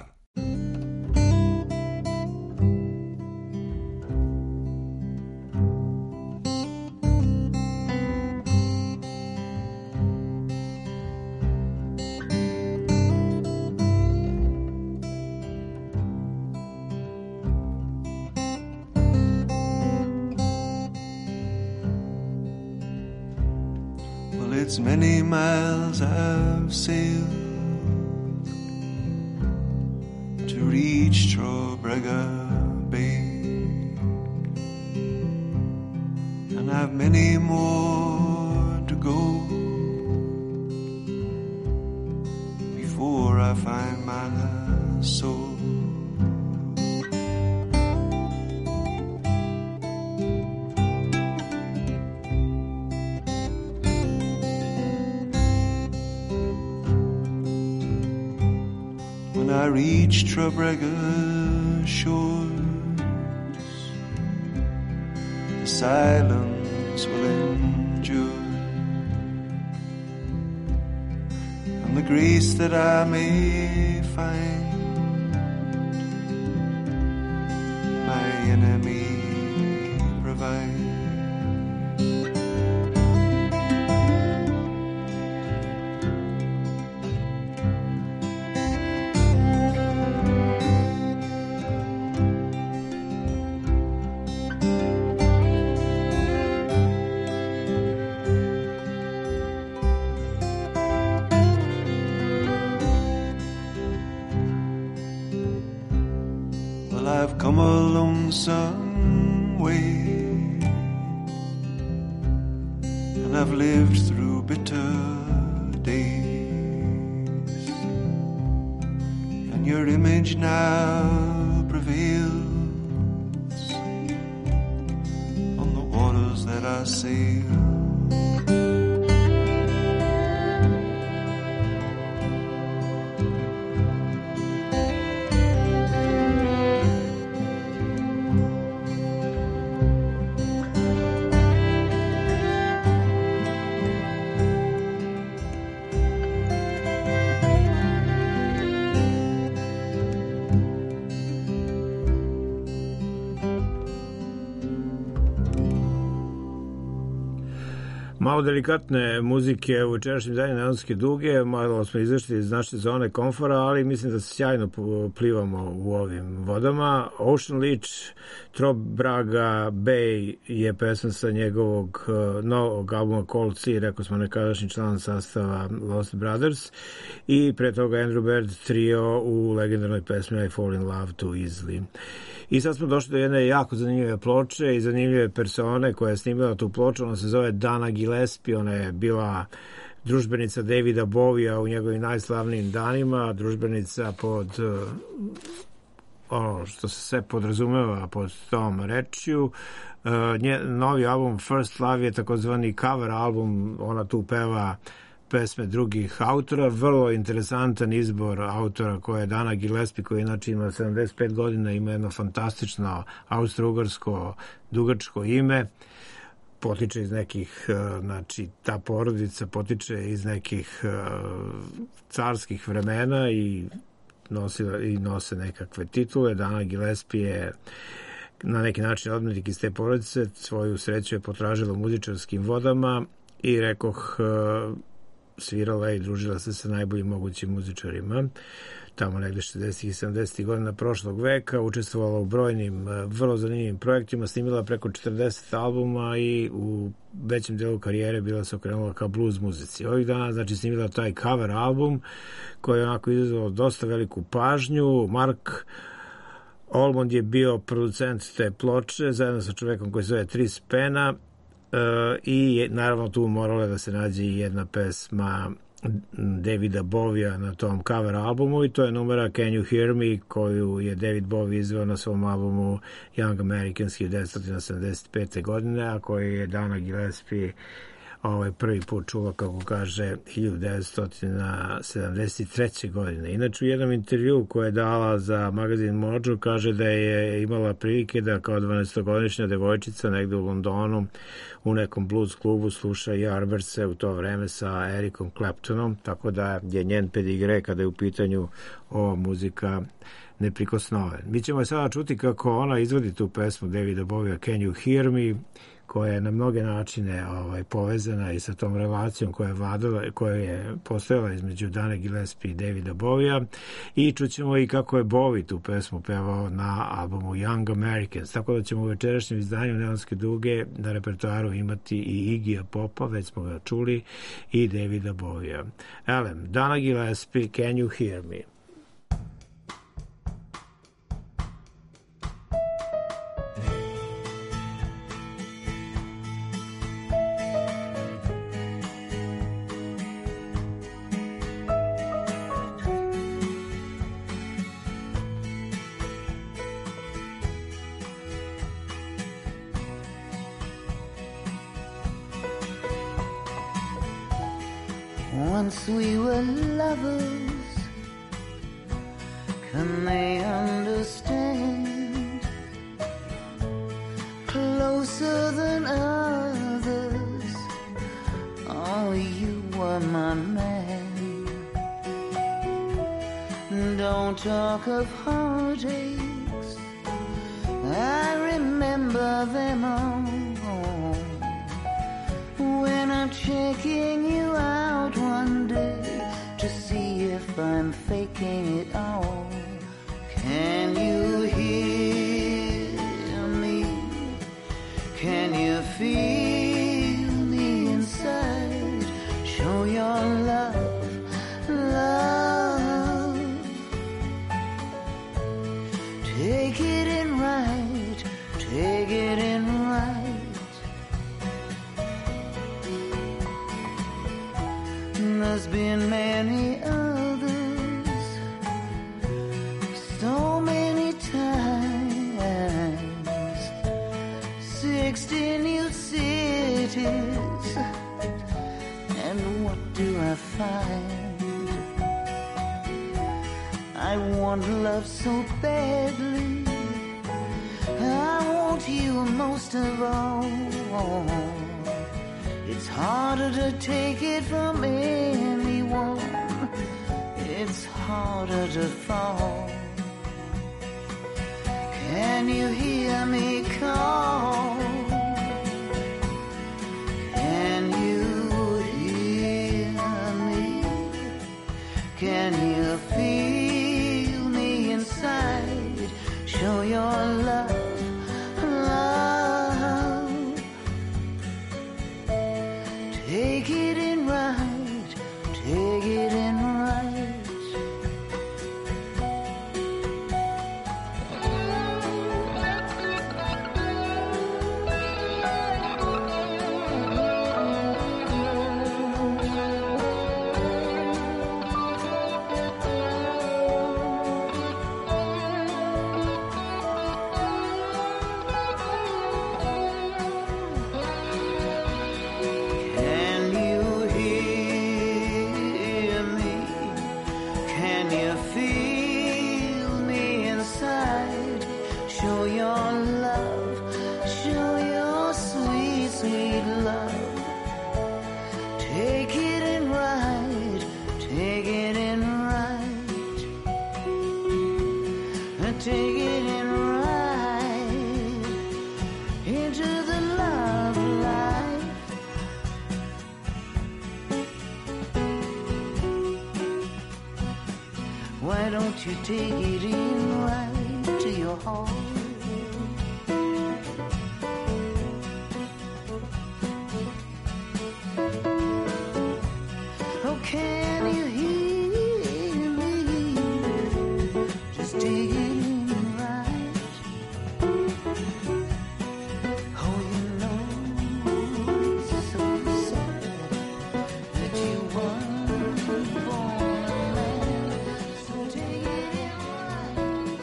It's many miles I've sailed to reach Trobrega Bay, and I've many more to go before I find my soul. I reach Trobrega shores, the silence will endure, and the grace that I may find my enemy provides. I've come a lonesome way, and I've lived through bitter days, and your image now prevails on the waters that I sail. Malo delikatne muzike u večerašnjem danju Neonske duge, malo smo izašli iz naše zone komfora, ali mislim da se sjajno plivamo u ovim vodama. Ocean Leech, Trobrega Bay je pesma sa njegovog novog albuma Cold Sea, rekao smo nekadašnji član sastava Lost Brothers, i pre toga Andrew Baird Trio u legendarnoj pesmi I Fall in Love Too Easily. I sad smo došli do jedne jako zanimljive ploče i zanimljive persone koja je snimila tu ploču. Ona se zove Dana Gillespie, ona je bila družbenica Davida Bovija u njegovim najslavnijim danima, družbenica pod ono što se sve podrazumeva pod tom rečju. Novi album First Love je takozvani cover album, ona tu peva pesme drugih autora, vrlo interesantan izbor autora koja je Dana Gillespie, koja inače ima 75 godina, ima jedno fantastično austro-ugarsko dugačko ime, potiče iz nekih, znači ta porodica potiče iz nekih carskih vremena i nose nekakve titule. Dana Gillespie je na neki način odmetnik iz te porodice, svoju sreću je potražila u muzičarskim vodama i rekoh svirala i družila se sa najboljim mogućim muzičarima. tamo negde 60. i 70. godina prošlog veka, učestvovala u brojnim vrlo zanimljivim projektima, snimila preko 40 albuma i u većem delu karijere bila se okrenula ka blues muzici. Ovih dana, znači, snimila taj cover album koji je onako izazvao dosta veliku pažnju. Mark Almond je bio producent te ploče zajedno sa čovekom koji se zove Tris Pena i naravno tu morala da se nađe i jedna pesma Davida Bovija na tom cover albumu i to je numera Can You Hear Me koju je David Bowie izveo na svom albumu Young Americans 1975. godine, a koji je Dana Gillespie prvi put čula, kako kaže, 1973. godine. Inače, u jednom intervju koje je dala za magazin Mojo, kaže da je imala prilike da kao 12-godišnja devojčica negde u Londonu u nekom blues klubu sluša Yardbirds u to vreme sa Ericom Claptonom, tako da je njen pedigre kada je u pitanju ova muzika neprikosnoven. Mi ćemo sada čuti kako ona izvodi tu pesmu Davida Bovija Can You Hear Me, koja je na mnoge načine povezana i sa tom relacijom koja je postojala između Dane Gillespie i Davida Bovija, i čućemo i kako je Bowie tu pesmu pevao na albumu Young Americans, tako da ćemo u večerašnjem izdanju Neonske duge na repertoaru imati i Iggyja Popa, već smo ga čuli, i Davida Bovija. Dana Gillespie, Can You Hear Me? Once we were lovers, can they understand? Closer than others, oh, you were my man. Don't talk of heartaches, I remember them all. When I'm checking you out one day to see if I'm faking it all. Can you hear me? Can you feel me inside? Show your love, love. Take it in right, take it in right. There's been many others, so many times, 60 new cities, and what do I find? I want love so badly, I want you most of all. It's harder to take it from anyone, it's harder to fall. Can you hear me call? Can you hear me? Can you feel me inside? Show your love, love. Take it in right, take it in right. Why don't you take it in right to your heart? Oh, can you hear me? Just take it in right. Oh, you know it's so sad that you weren't born a man. So take it in right.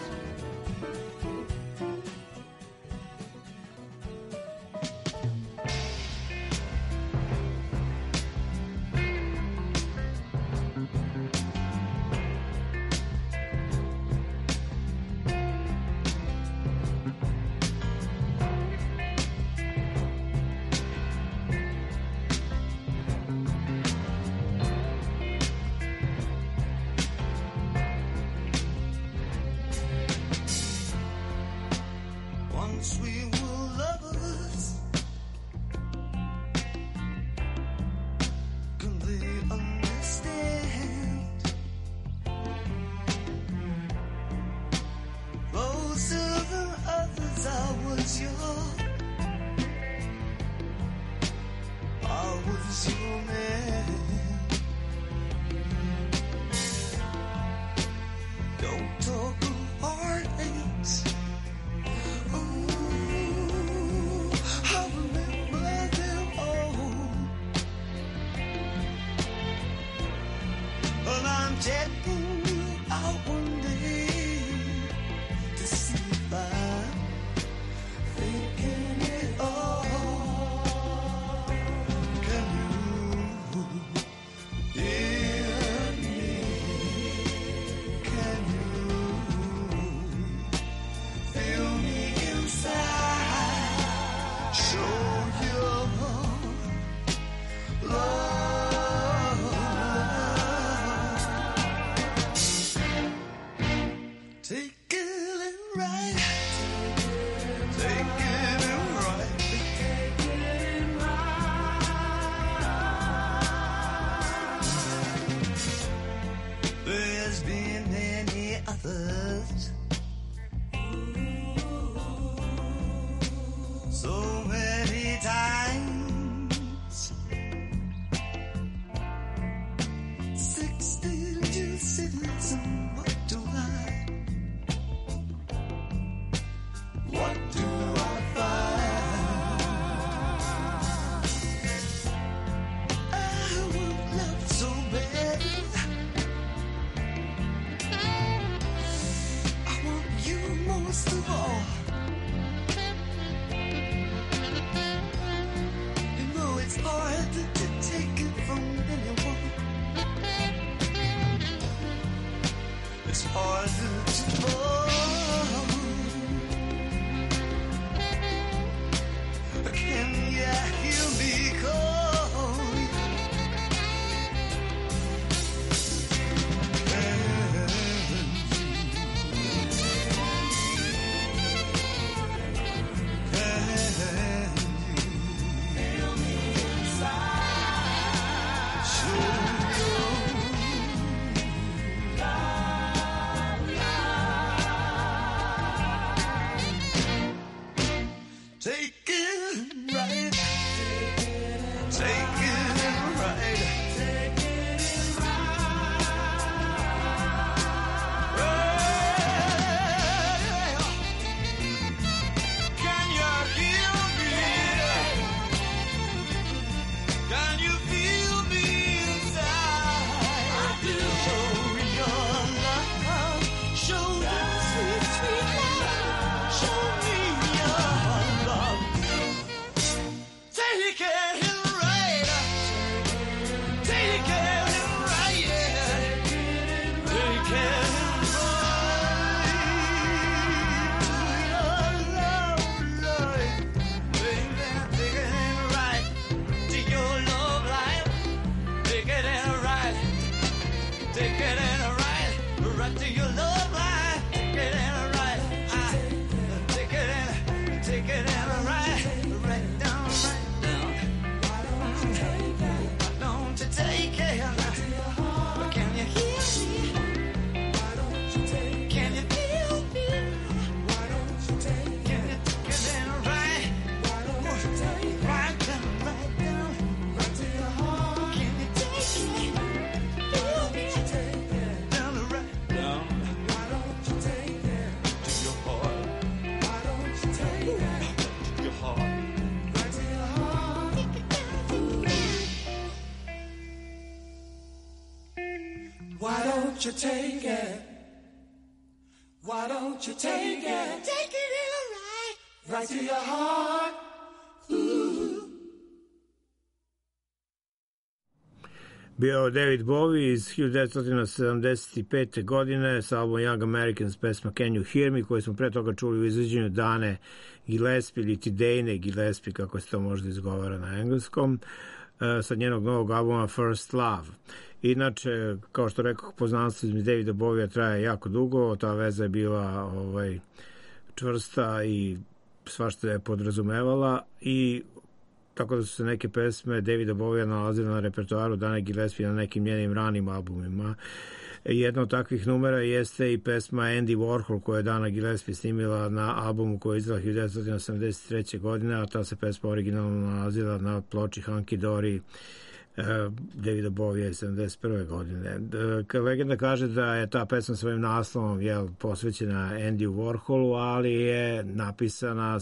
Once we were lovers, can they understand? Closer than others, I was young. I was your man. Don't talk of heartaches. I remember them all, and I'm taking you out one day to see if I'm thinking it all. Can you hear me? Can you feel me inside? Show your love. Take it in right. Take it in right. There's been many others. So many times. 62 cities, and what do I? What do I find? I want love so bad. I want you most of all. You know it's hard to take it from anyone. It's hard to fall. Can you hear me calling? Feel me inside. Show your love. Why don't you take it? Why don't you take it? Take it in right to your heart. Ooh. Bio David Bowie iz 1975. godine sa albumom Young Americans, pesma Can You Hear Me, koju smo pre toga čuli u izvođenju Dane Gillespie ili ti Dane Gillespie, kako se to možda izgovara na engleskom, sa njenog novog albuma First Love. Inače, kao što rekao, poznanstvo između Davida Bowie traje jako dugo, ta veza je bila čvrsta i svašta je podrazumevala, i tako da su se neke pesme Davida Bowie nalazile na repertoaru Dane Gillespie na nekim njenim ranim albumima. Jedna od takvih numera jeste i pesma Andy Warhol, koju je Dana Gillespie snimila na albumu koji je izdala 1983. godine, a ta se pesma originalno nalazila na ploči Hunky Dory Davida Bowie 71. godine. Legenda kaže da je ta pesma svojim naslovom posvećena Andy Warholu, ali je napisana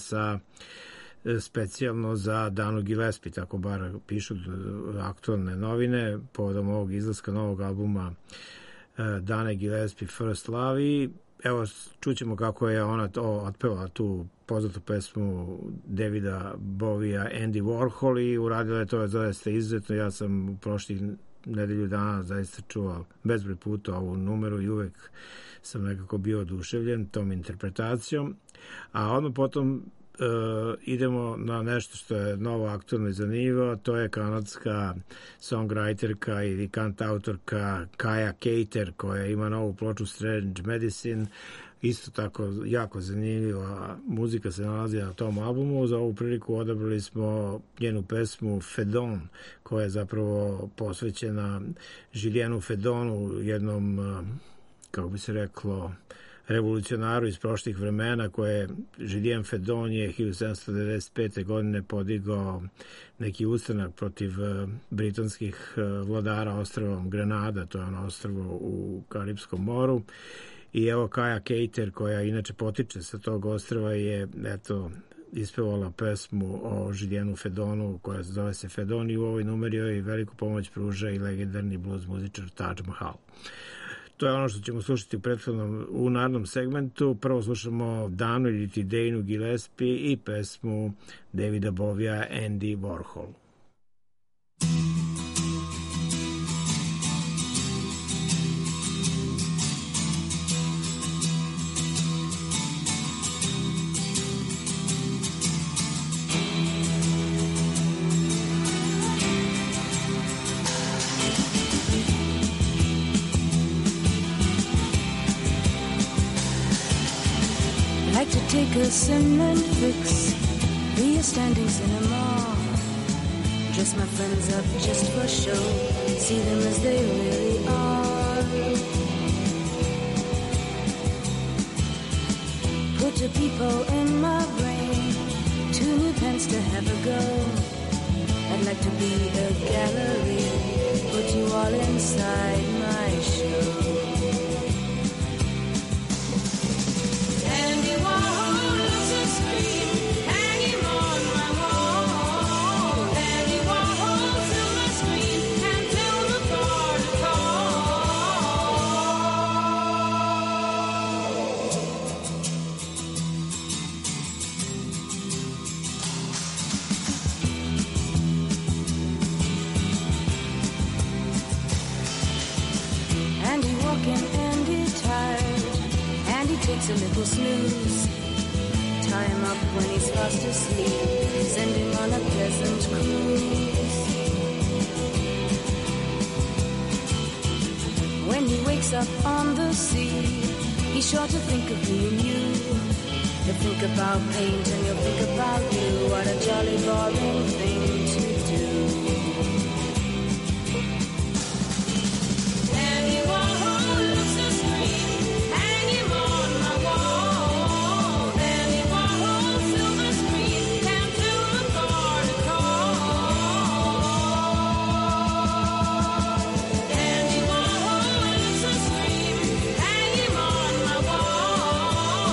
specijalno za Danu Gillespie, tako bar pišu aktualne novine povodom ovog izlaska novog albuma Dane Gillespie First Love. I evo, čućemo kako je ona otpevala tu poznatu pesmu Davida Bowija Andy Warhol, i uradila je to zaista izuzetno. Ja sam u prošlih nedelju dana zaista čuo bezbroj puta ovu numeru i uvek sam nekako bio oduševljen tom interpretacijom. A odmah potom idemo na nešto što je novo, aktualno i zanimljivo. To je kanadska songwriterka ili kantautorka Kaya Cater, koja ima novu ploču Strange Medicine. Isto tako jako zanimljiva muzika se nalazi na tom albumu. Za ovu priliku odabrali smo njenu pesmu Fedon, koja je zapravo posvećena Julienu Fedonu, jednom, kako bi se reklo, revolucionaru iz prošlih vremena, koje Julien Fedon je 1795. godine podigao neki ustanak protiv britanskih vladara ostrvom Grenada, to je ono ostrvo u Karibskom moru. I evo Kaya Cater, koja inače potiče sa tog ostrva, je ispevala pesmu o Julienu Fedonu, koja zove se Fedon, i u ovoj numeri joj veliku pomoć pruža i legendarni blues muzičar Taj Mahal. To je ono što ćemo slušati u narednom segmentu. Prvo slušamo Danu ili ti Danu Gillespie i pesmu Davida Bowija Andy Warhol. Take a cement fix, be a standing cinema. Dress my friends up just for show, see them as they really are. Put a people in my brain, 2 new pens to have a go. I'd like to be a gallery, put you all inside my show. Takes a little snooze, tie him up when he's fast asleep, send him on a pleasant cruise. When he wakes up on the sea, he's sure to think of me and you. He'll think about paint and he'll think about you. What a jolly boring thing to do.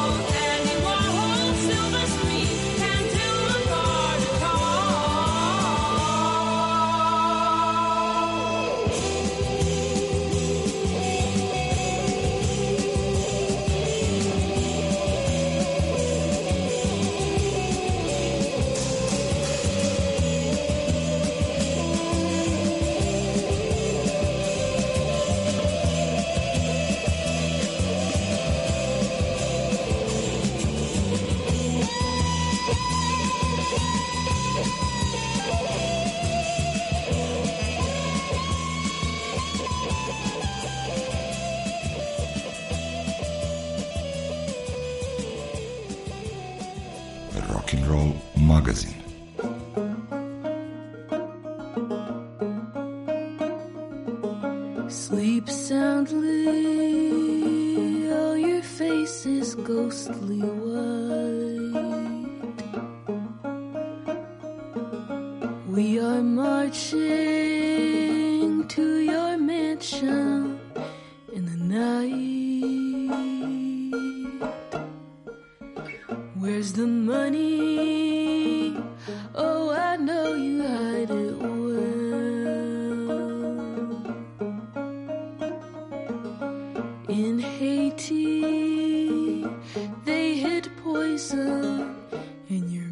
Call. Rock'n'Roll Magazine. Sleep soundly, oh, your face is ghostly white. We are marching to your mansion in the night. Where's the money? Oh, I know you hide it well. In Haiti, they hid poison in your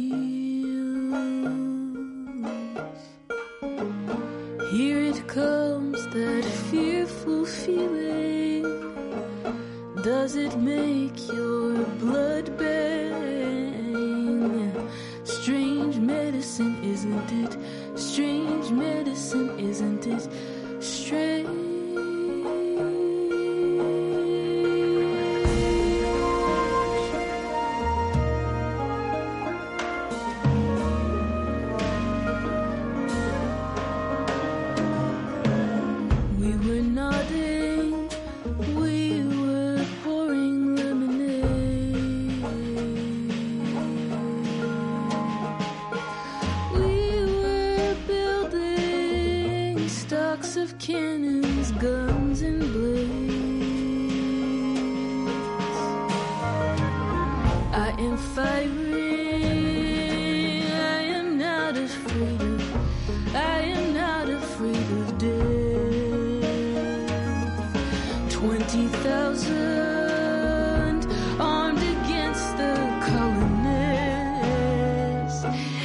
meals. Here it comes, that fearful feeling. Does it make your blood bang? Strange medicine, isn't it? Strange medicine, isn't it? Strange. Cannons, guns, and blades. I am firing. I am not afraid of. I am not afraid of death. 20,000 armed against the colonists.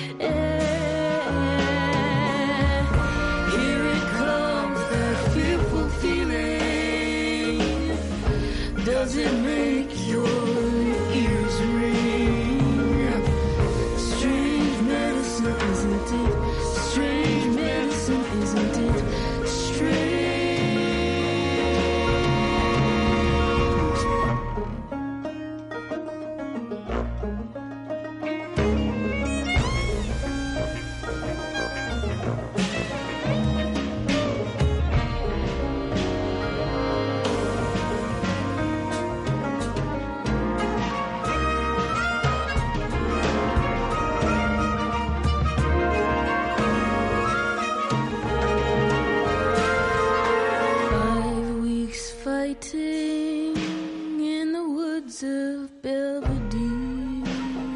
Here it comes. Fearful feeling. Does it make your ears ring? Strange medicine, isn't it? Strange medicine, isn't it? Strange. In the woods of Belvedere,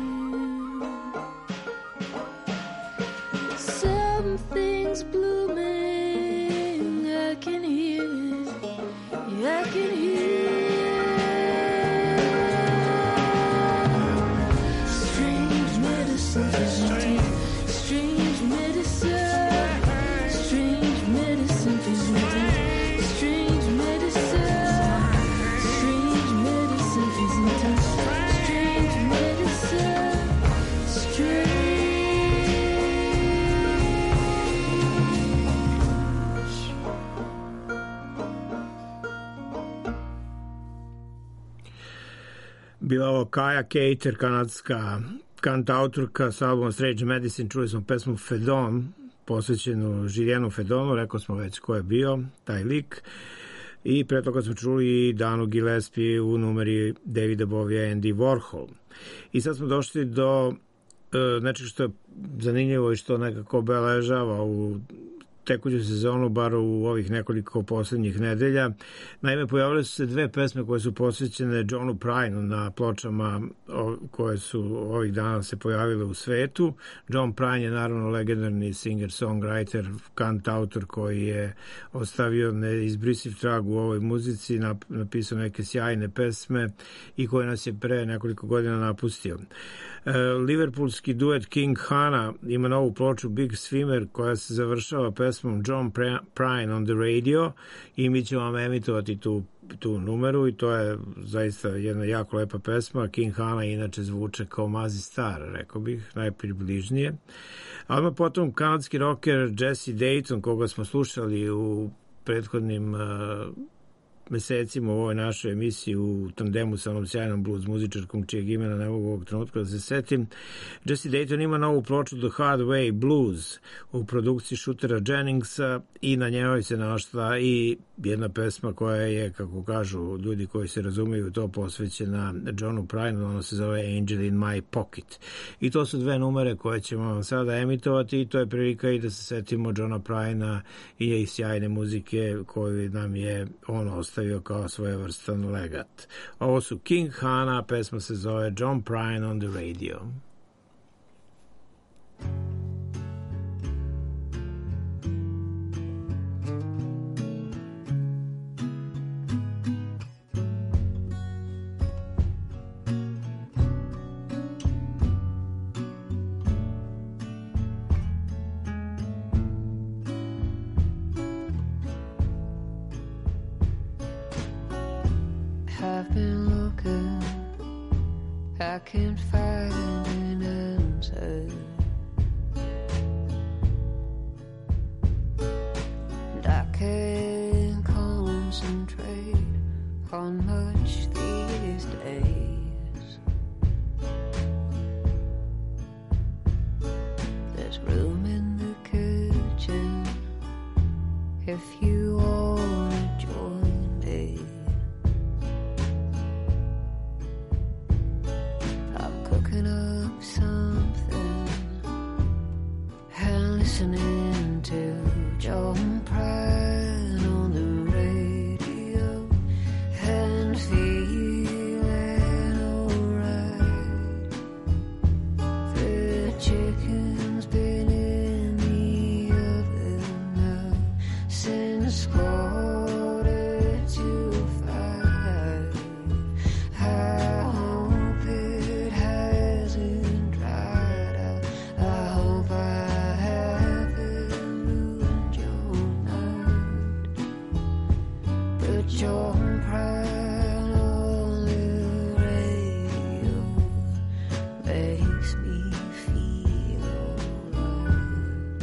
something's blooming. I can hear it. Yeah, I can hear it. Strange medicine, isn't it? Strange medicine. Strange medicine, isn't it? Strange medicine. Bila ovo Kaja Cater, kanadska kantautorka sa albumom Strange Medicine. Čuli smo pesmu Fedon, posvećenu Žiljenu Fedonu, rekao smo već ko je bio taj lik. I pre toga smo čuli Danu Gillespie u numeri Davida Bovija Andy Warhol. I sad smo došli do nečeg što je zanimljivo i što nekako obeležava u tekuću sezonu, bar u ovih nekoliko poslednjih nedelja. Naime, pojavile su se dve pesme koje su posvećene Johnu Prynu na pločama koje su ovih dana se pojavile u svetu. John Prine je naravno legendarni singer-songwriter, kantautor koji je ostavio neizbrisiv trag u ovoj muzici, napisao neke sjajne pesme i koji nas je pre nekoliko godina napustio. Liverpoolski duet King Hana ima novu ploču Big Swimmer koja se završava pesmom John Prine on the Radio i mi ćemo vam emitovati tu numeru i to je zaista jedna jako lepa pesma. King Hana inače zvuče kao Mazi Star, rekao bih, najpribližnije. A odmah potom kanadski rocker Jesse Dayton, koga smo slušali u prethodnim mesecima u ovoj našoj emisiji u tandemu sa onom sjajnom blues muzičarkom čijeg imena ne mogu ovog trenutka da se setim. Jesse Dayton ima novu ploču The Hard Way Blues u produkciji Shootera Jenningsa i na njoj se našla i jedna pesma koja je, kako kažu ljudi koji se razumeju, to posvećena Johnu Prynu, ono se zove Angel in My Pocket. I to su dve numere koje ćemo vam sada emitovati i to je prilika i da se setimo Johna Pryna i sjajne muzike koju nam je on ostavio kao svojevrstan legat. Ovo su King Hana, pesma se zove John Prine on the Radio. I've been looking, I can't find an answer. And I can't concentrate on much these days. There's room in the kitchen if you wanna join me. Cooking up something and listening to John Prine on the radio and feeling alright. The chicken's been in the oven now since 4:45. I hope it hasn't dried out. I hope I haven't ruined your night. But John Prine on the radio makes me feel alright.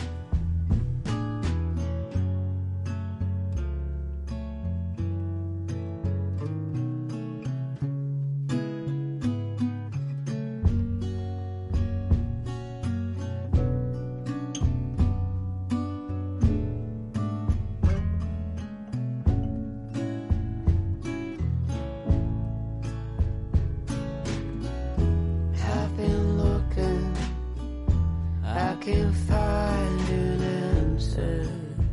I've been looking, I can't find an answer.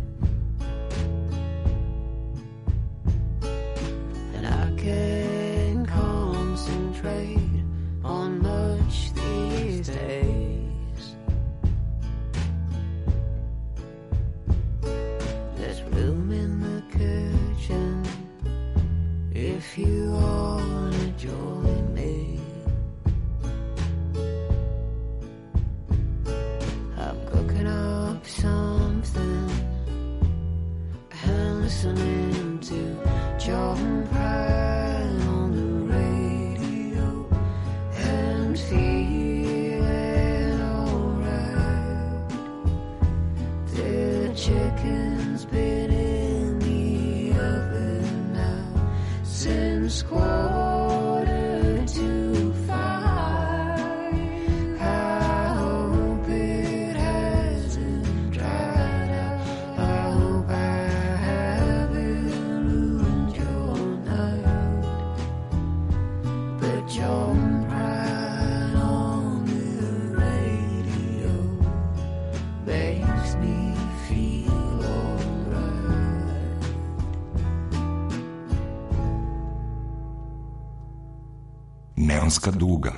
And I can't concentrate on much these days. There's room in the kitchen if you wanna join me. I'm cooking up something and listening to John Prine on the radio and feeling alright. The chicken's been in the oven now since 4:45. I hope it hasn't dried out. I hope I haven't ruined your night. But John Prine on the radio makes me feel alright. Neonska duga.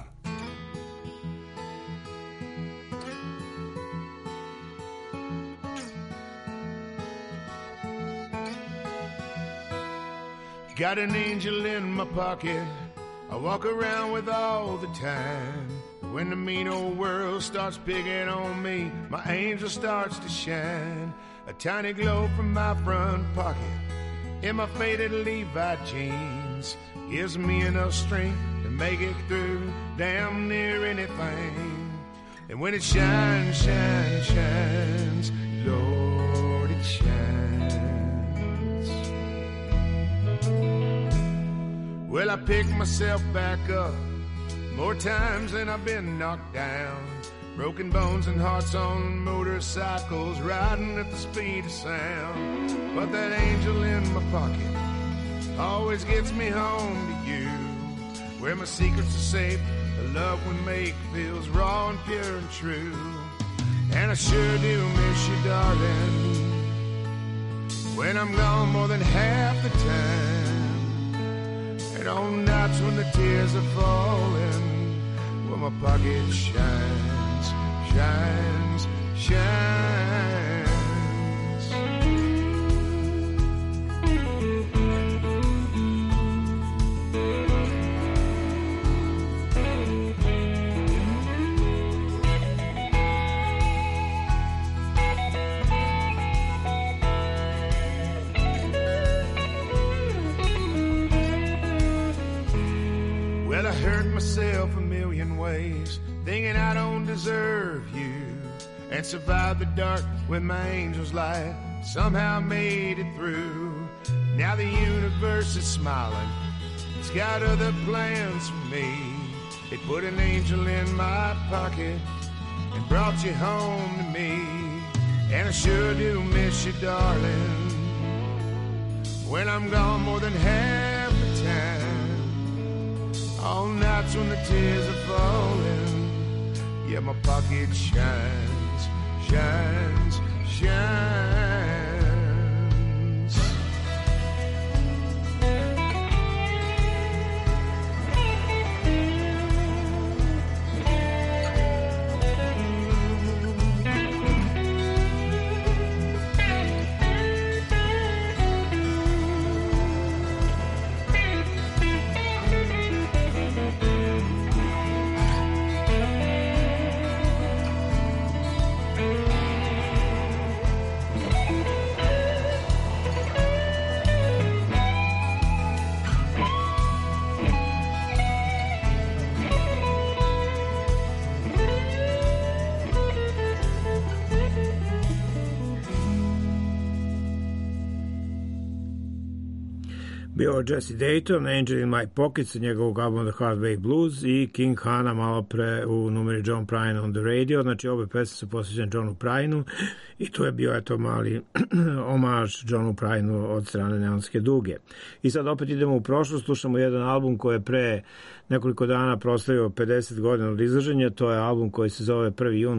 Got an angel in my pocket I walk around with all the time. When the mean old world starts picking on me, my angel starts to shine. A tiny glow from my front pocket in my faded Levi jeans gives me enough strength to make it through damn near anything. And when it shines, shines, shines, Lord, it shines. Well, I picked myself back up more times than I've been knocked down. Broken bones and hearts on motorcycles, riding at the speed of sound. But that angel in my pocket always gets me home to you, where my secrets are safe, the love we make feels raw and pure and true. And I sure do miss you, darling, when I'm gone more than half the time. And on nights when the tears are falling, well, my pocket shines, shines, shines. Well, I hurt myself a million ways, thinking I don't deserve you, and survived the dark with my angel's light, somehow made it through. Now the universe is smiling, it's got other plans for me. It put an angel in my pocket and brought you home to me. And I sure do miss you, darling, when I'm gone more than half the time. All nights when the tears are falling, yeah, my pocket shines, shines, shines. Bio Jesse Dayton, Angel in My Pocket sa njegovog albuma The Hard Way Blues i King Hana malo pre u numeri John Prine on the Radio. Znači obe pesme su posvećene Johnu Prineu i to je bio eto mali omaž Johnu Prineu od strane Neonske duge. I sad opet idemo u prošlost, slušamo jedan album koji je pre nekoliko dana proslavio 50 godina od izlaženja. To je album koji se zove 1. jun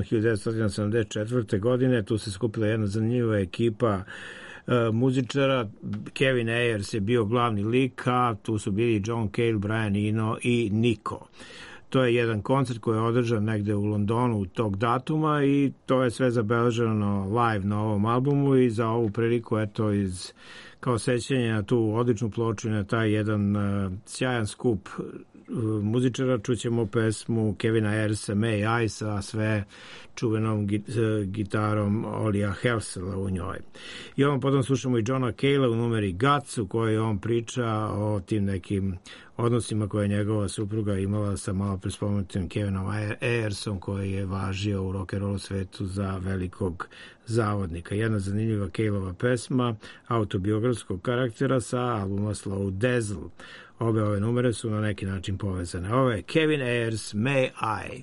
1974. godine. Tu se skupila jedna zanimljiva ekipa muzičara. Kevin Ayers je bio glavni lik, a tu su bili John Cale, Brian Eno i Nico. To je jedan koncert koji je održan negde u Londonu tog datuma i to je sve zabeleženo live na ovom albumu i za ovu priliku eto kao sećanje na tu odličnu ploču i na taj jedan sjajan skup muzičara čućemo pesmu Kevina Ayersa May I sa sve čuvenom gitarom Olija Helsela u njoj. I ovom potom slušamo i Johna Cale u numeri Guts u kojoj on priča o tim nekim odnosima koje je njegova supruga imala sa malo prespomenutim Kevinom Ayersom koji je važio u rock'n'roll svetu za velikog zavodnika. Jedna zanimljiva Caleova pesma autobiografskog karaktera sa albuma Slow Dazzle. Obe ove numere su na neki način povezane. Ovo je Kevin Ayers, May I.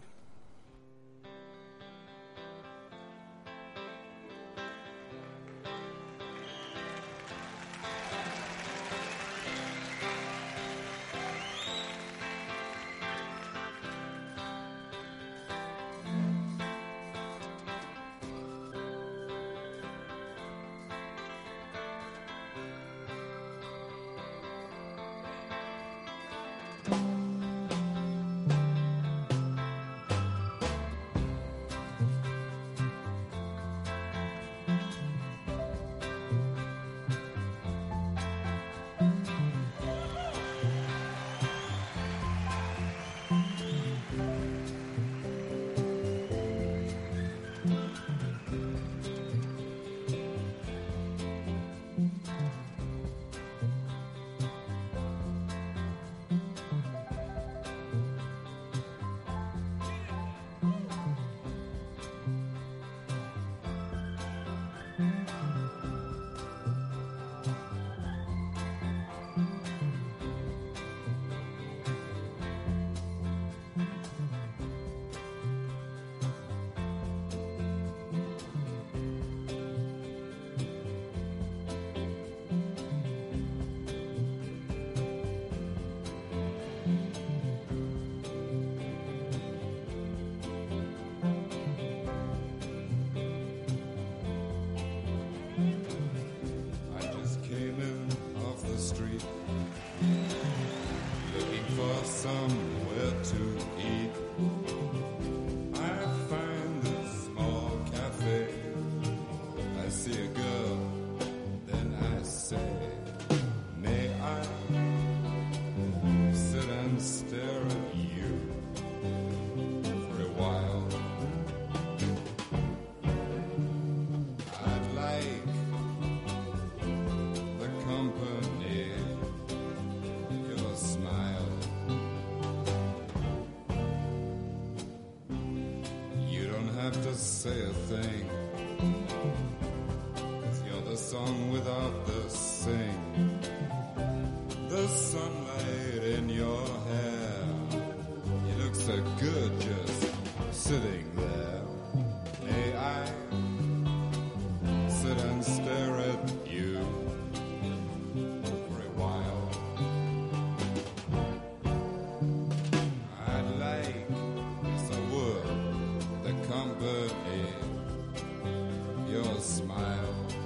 say a thing. 'Cause you're the song without the sing. The sunlight in your hair, you look so good just sitting there. May I sit and stare at you for a while? I'd like, yes I would, the company, your smile.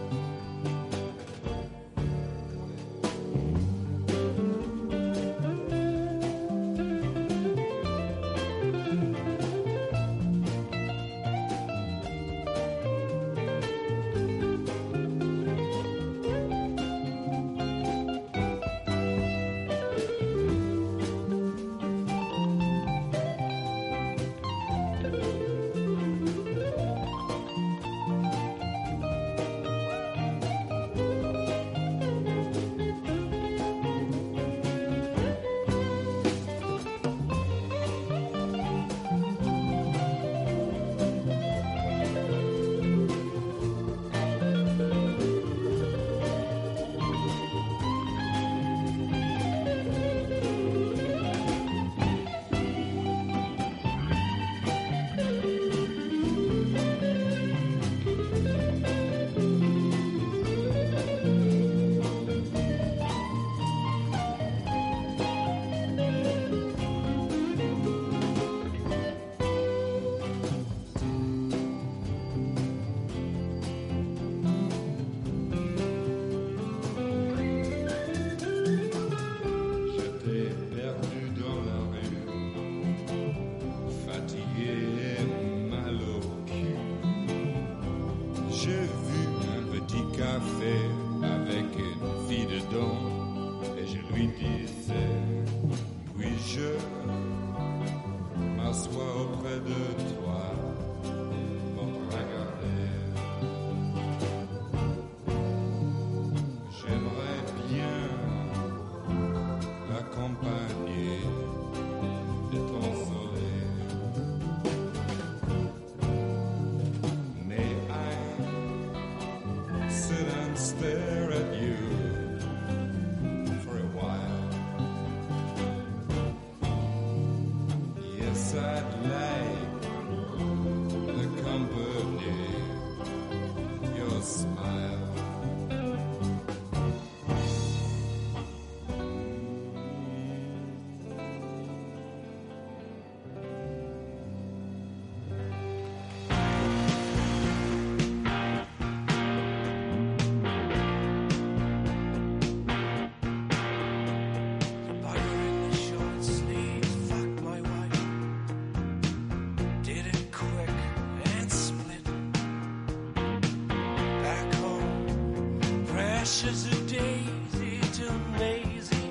Precious a daisy to Maisie,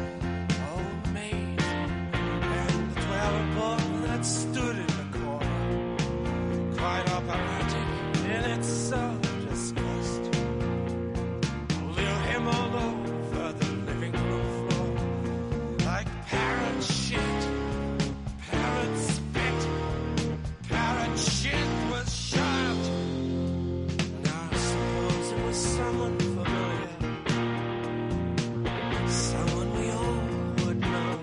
old maid, and the 12 ball that stood in the corner, quite operatic in its self-disgust. We'll him all over the living room floor, like parrot shit, parrot spit, parrot shit was shot. Now I suppose it was someone familiar, someone we all would know.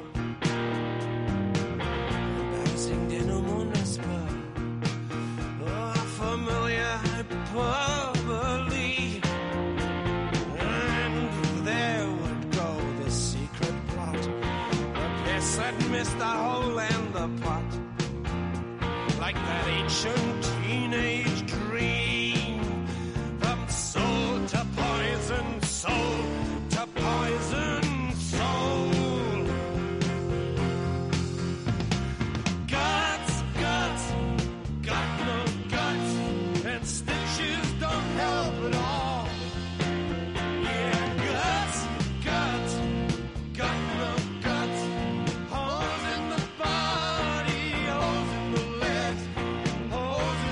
Embarrassing denouement, oh, familiar, probably. And there would go the secret plot, the piss that missed the hole and the pot, like that ancient teenage dream. From soul to poison, soul to poison, soul. Guts, guts, got no guts, and stitches don't help at all. Yeah, guts, guts, got no guts, holes in the body, holes in the legs, holes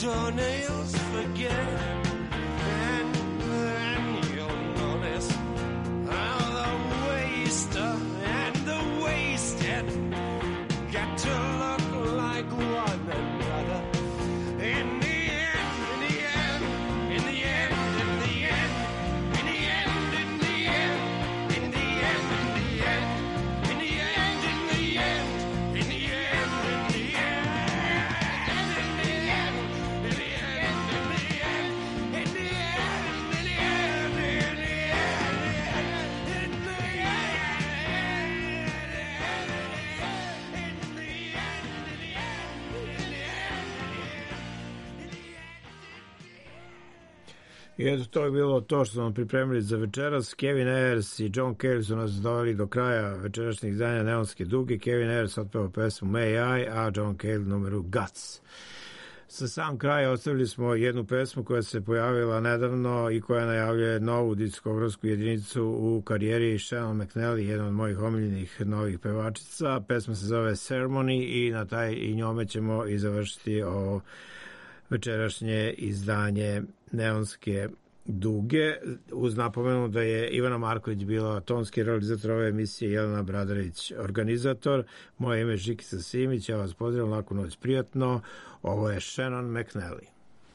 toenails forget. And then you'll notice how the waster and the wasted get to look like one another. In the end, in the end, in the end, in the end, in the end, in the end, in the end, in the end, in the end, in the end, in the end, in the I eto, to je bilo to što smo nam pripremili za večeras. Kevin Ayers i John Cale su nas doveli do kraja večerašnjeg izdanja Neonske duge. Kevin Ayers otpevao pesmu May I, a John Cale numeru Guts. Sa sam kraj ostavili smo jednu pesmu koja se pojavila nedavno i koja najavljuje novu diskografsku jedinicu u karijeri Shannon McNally, jedna od mojih omiljenih novih pevačica. Pesma se zove Ceremony i njome ćemo i završiti ovo večerašnje izdanje Neonske duge, uz napomenu da je Ivana Marković bila tonski realizator ove emisije, Jelena Bradarić organizator. Moje ime je Žikica Simić, ja vas pozdravljam, laku noć, prijatno. Ovo je Shannon McNally.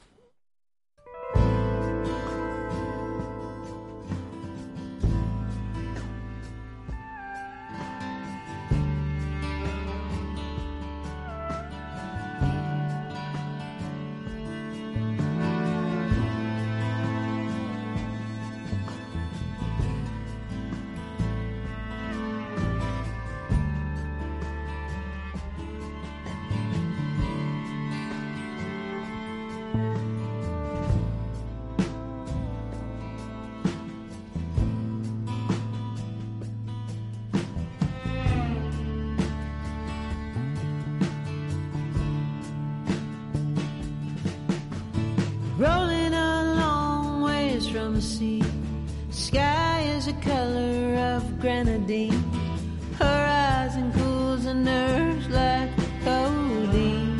Rolling a long ways from the sea. Sky is the color of grenadine. Horizon cools the nerves like codeine.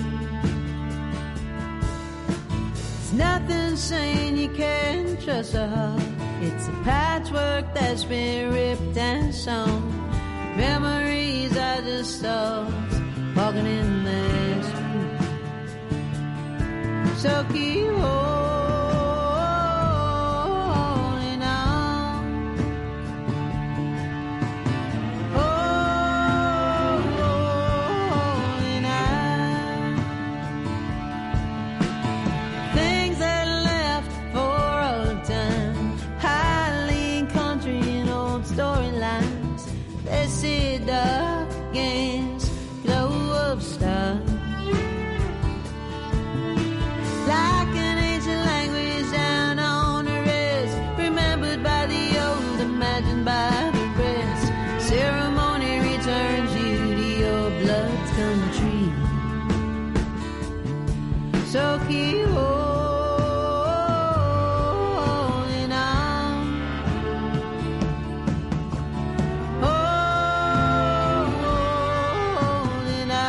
There's nothing saying you can't trust a heart. It's a patchwork that's been ripped and sewn. Memories are just stars walking in their street. So keep holding on, holding on. Things that left for old time, Highland country and old storylines. They sit up against glow of stars. Like an ancient language down on the wrist, remembered by the old, imagined by the rest. Ceremony returns you to your blood's country. So keep holding on, holding on.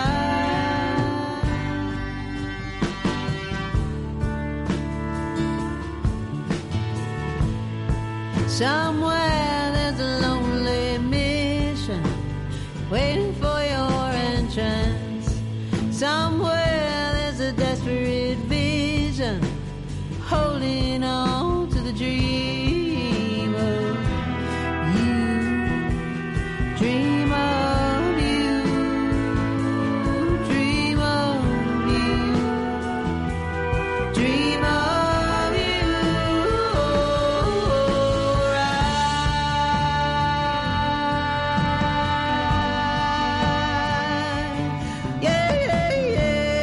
Somewhere there's a lonely mission waiting for your entrance. Somewhere there's a desperate vision holding on to the dream of you. Dream of you. Dream of you. Dream of yeah, yeah, yeah.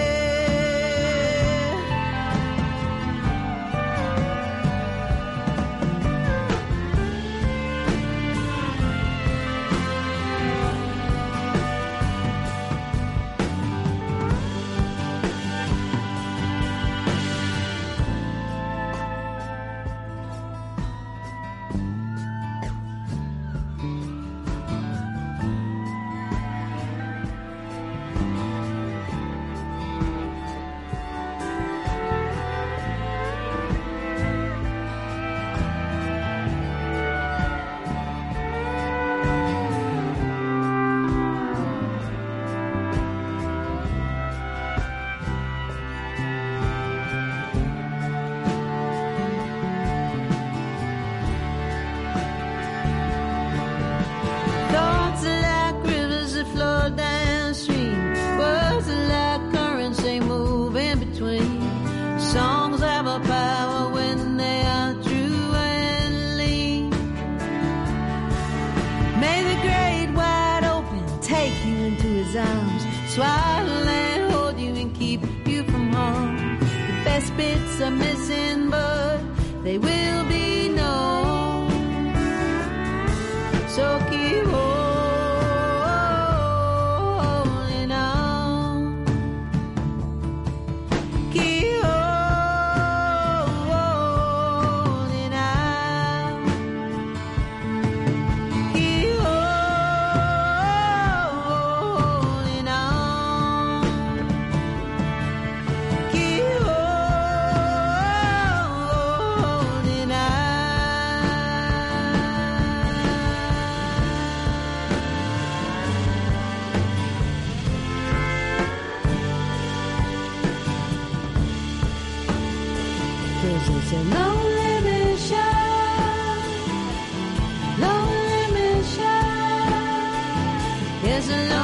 swaddle and hold you and keep you from harm. The best bits are missing, but they will be known. So keep holding on. Keep holding on. Keep holding on. Keep holding on. This is a lonely mission, lonely mission. It's a